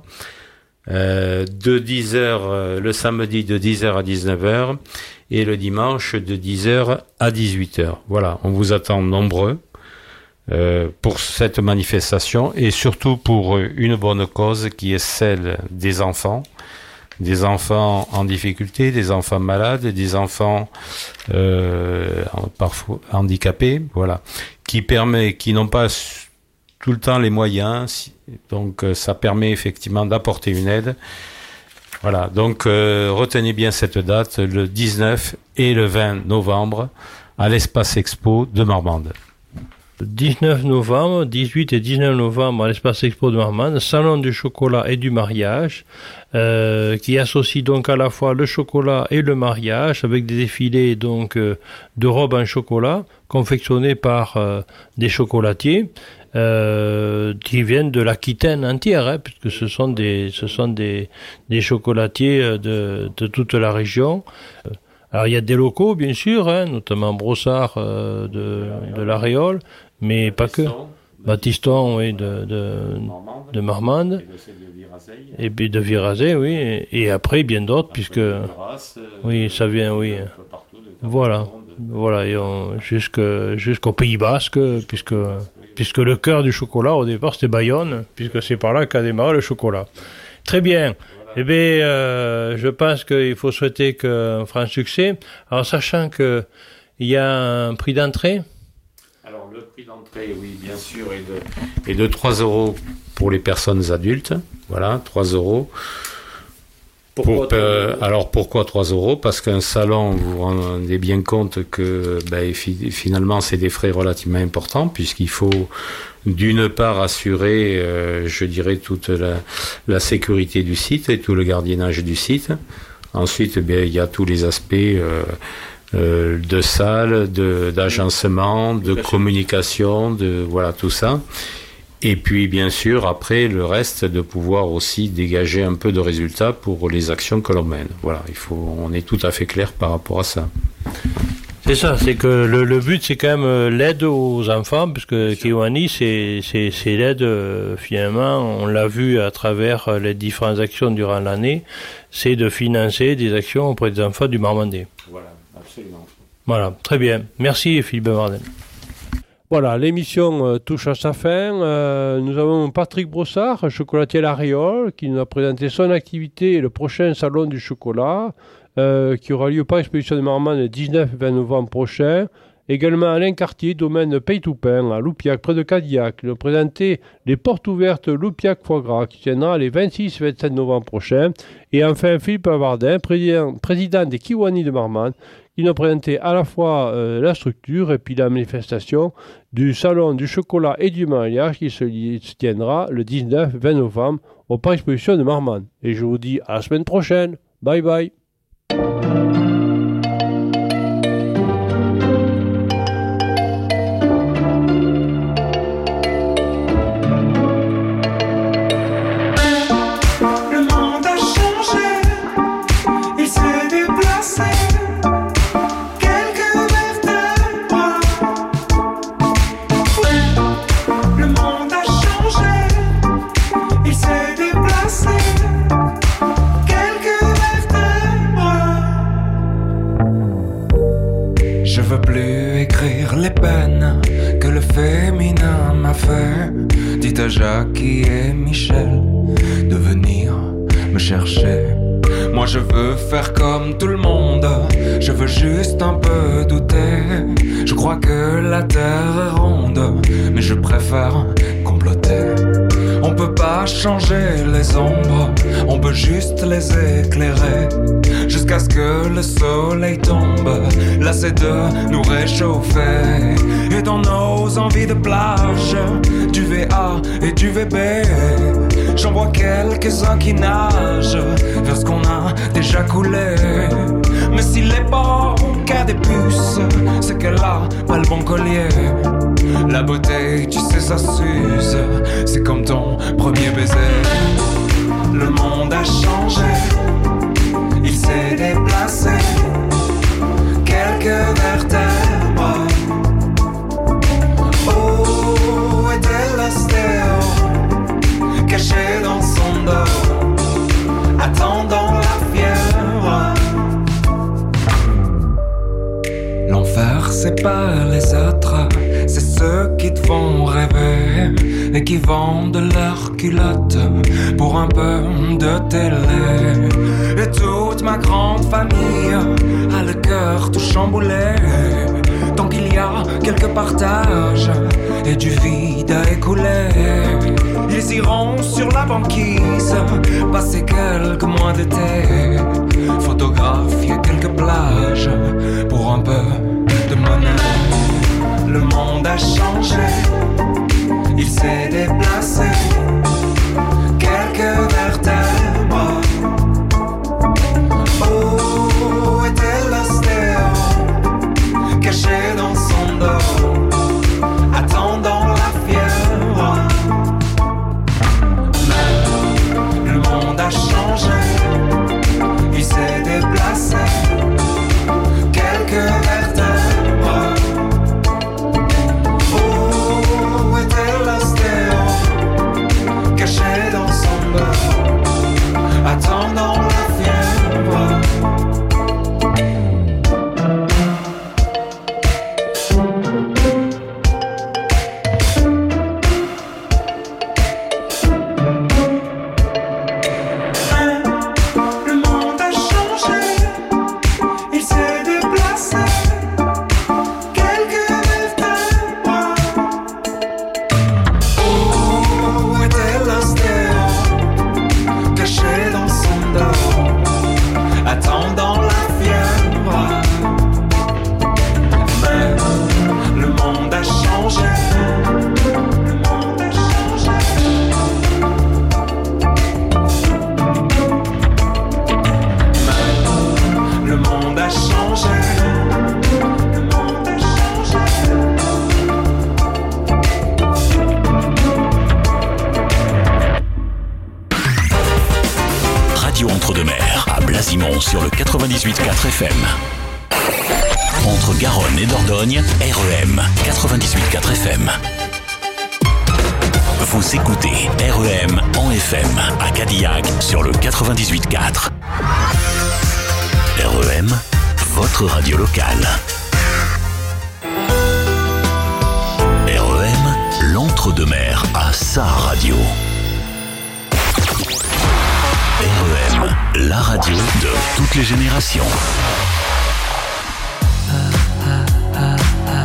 S7: euh, de dix heures, euh, le samedi de dix heures à dix-neuf heures et le dimanche de dix heures à dix-huit heures. Voilà, on vous attend nombreux euh, pour cette manifestation et surtout pour une bonne cause qui est celle des enfants. Des enfants en difficulté, des enfants malades, des enfants euh, parfois handicapés, voilà, qui permet, qui n'ont pas tout le temps les moyens, donc ça permet effectivement d'apporter une aide. Voilà, donc euh, retenez bien cette date, le dix-neuf et le vingt novembre, à l'Espace Expo de Marmande.
S1: dix-neuf novembre, dix-huit et dix-neuf novembre à l'Espace Expo de Marmande, salon du chocolat et du mariage, euh, qui associe donc à la fois le chocolat et le mariage, avec des défilés donc euh, de robes en chocolat, confectionnées par euh, des chocolatiers, euh, qui viennent de l'Aquitaine entière, hein, puisque ce sont des, ce sont des, des chocolatiers de, de toute la région. Alors il y a des locaux bien sûr, hein, notamment Brossard euh, de, de l'Aréole, mais pas que. Batiston, oui, de, de, de Marmande, et puis de Virazé, oui, et, et après bien d'autres, puisque, oui, ça vient, oui, voilà, voilà, et on, jusque, jusqu'au Pays Basque, puisque, puisque le cœur du chocolat, au départ, c'était Bayonne, puisque c'est par là qu'a démarré le chocolat. Très bien. Eh bien, euh, je pense qu'il faut souhaiter qu'un franc succès. Alors, sachant qu'il y a un prix d'entrée.
S7: Alors, le prix d'entrée, oui, bien sûr, est de, est de trois euros pour les personnes adultes. Voilà, trois euros. Pourquoi pour, euh, alors, pourquoi trois euros? Parce qu'un salon, vous vous rendez bien compte que ben, finalement, c'est des frais relativement importants, puisqu'il faut d'une part assurer, euh, je dirais, toute la, la sécurité du site et tout le gardiennage du site. Ensuite, bien, il y a tous les aspects euh, euh, de salle, de, d'agencement, de communication, de voilà tout ça. Et puis, bien sûr, après, le reste, de pouvoir aussi dégager un peu de résultats pour les actions que l'on mène. Voilà, il faut, on est tout à fait clair par rapport à ça.
S1: C'est ça, c'est que le, le but, c'est quand même l'aide aux enfants, puisque Kiwani, c'est, c'est, c'est l'aide, finalement, on l'a vu à travers les différentes actions durant l'année, c'est de financer des actions auprès des enfants du Marmandais.
S7: Voilà, absolument.
S1: Voilà, très bien. Merci, Philippe Bemardel. Voilà, l'émission euh, touche à sa fin. Euh, nous avons Patrick Brossard, chocolatier à l'Aréole, qui nous a présenté son activité et le prochain salon du chocolat, euh, qui aura lieu par Exposition de Marmande le dix-neuf et vingt novembre prochain. Également Alain Cartier, domaine Pays-Toupin, à Loupiac, près de Cadillac, qui nous présentait les portes ouvertes Loupiac Foie Gras, qui tiendra les vingt-six et vingt-sept novembre prochains. Et enfin Philippe Lavardin, président, président des Kiwani de Marmande, qui nous présentait à la fois euh, la structure et puis la manifestation du Salon du chocolat et du mariage qui se, se tiendra le dix-neuf et vingt novembre au Parc Exposition de Marmande. Et je vous dis à la semaine prochaine. Bye bye.
S8: Les peines que le féminin m'a fait. Dites à Jackie et Michel de venir me chercher. Moi je veux faire comme tout le monde, je veux juste un peu douter. Je crois que la terre est ronde, mais je préfère comploter. On peut pas changer les ombres, on peut juste les éclairer. Jusqu'à ce que le soleil tombe, lassé de nous réchauffer. Et dans nos envies de plage, du V A et du V B, j'en vois quelques-uns qui nagent vers ce qu'on a déjà coulé. Mais s'il est pas qu'à des puces, c'est qu'elle a pas le bon collier. La beauté, tu sais, ça s'use, c'est comme ton premier baiser. Le monde a changé, il s'est déplacé, quelques vertèbres. Où était l'ostéo, caché dans son dos, attendant la fièvre. L'enfer c'est pas les autres, c'est ceux qui te font rêver et qui vendent leurs culottes pour un peu de télé. Et toute ma grande famille a le cœur tout chamboulé. Tant qu'il y a quelques partages et du vide à écouler, ils iront sur la banquise passer quelques mois d'été, photographier quelques plages pour un peu de monnaie. Le monde a changé, il s'est déplacé, quelques vertèbres. Où était l'ostéo, caché dans son dos, attendant la fièvre. Mais le monde a changé, il s'est déplacé, quelques vertèbres. Attendant la fièvre. Le monde a changé, il s'est déplacé, quelques vertèbres. Où était l'ostéo, caché dans son dos, attendant la fièvre. Mais le monde a changé, le monde a changé. Mais le monde a changé, le monde a changé.
S9: Radio Entre-deux-Mers, à Blasimont sur le quatre-vingt-dix-huit virgule quatre F M. Entre Garonne et Dordogne, R E M quatre-vingt-dix-huit virgule quatre F M. Vous écoutez R E M en F M à Cadillac sur le quatre-vingt-dix-huit virgule quatre. R E M, votre radio locale. R E M, l'Entre-deux-Mers à sa radio. R E M, la radio de toutes les générations.
S6: Ah, ah, ah, ah.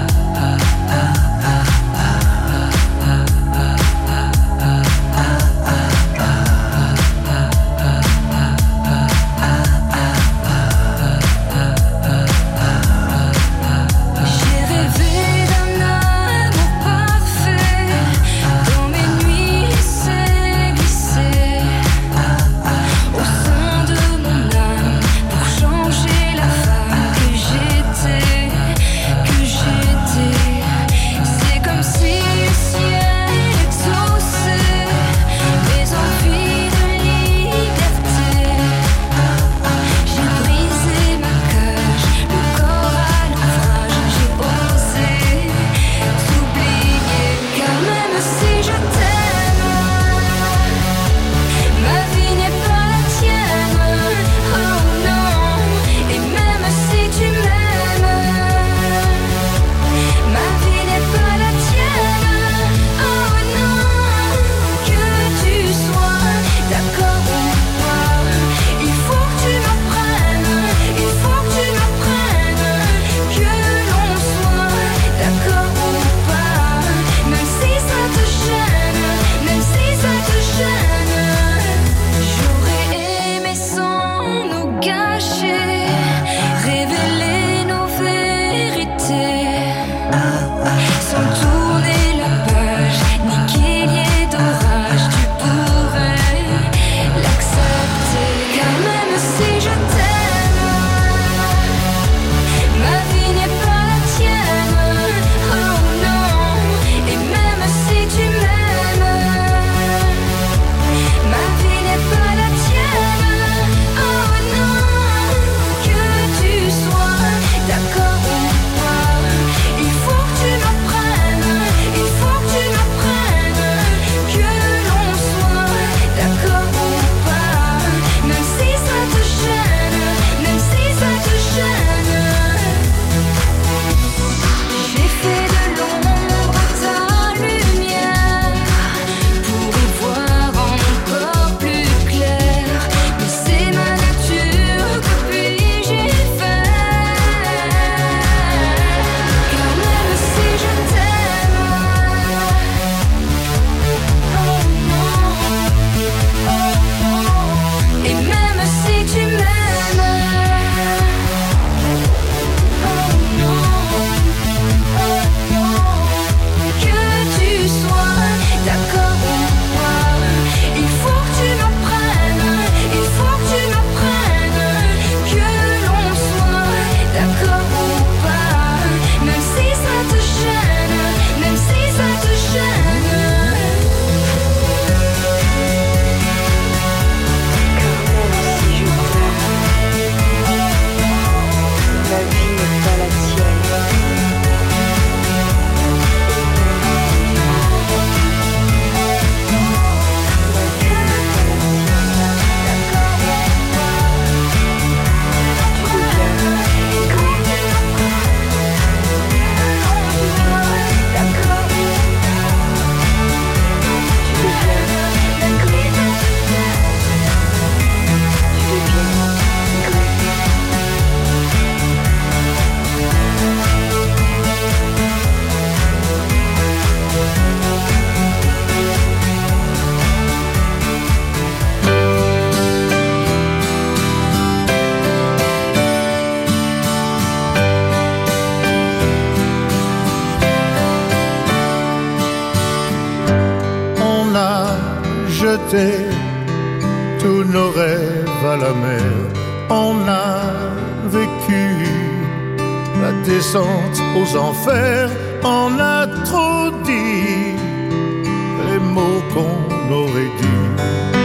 S10: jeté tous nos rêves à la mer. On a vécu la descente aux enfers. On a trop dit les mots qu'on aurait dû.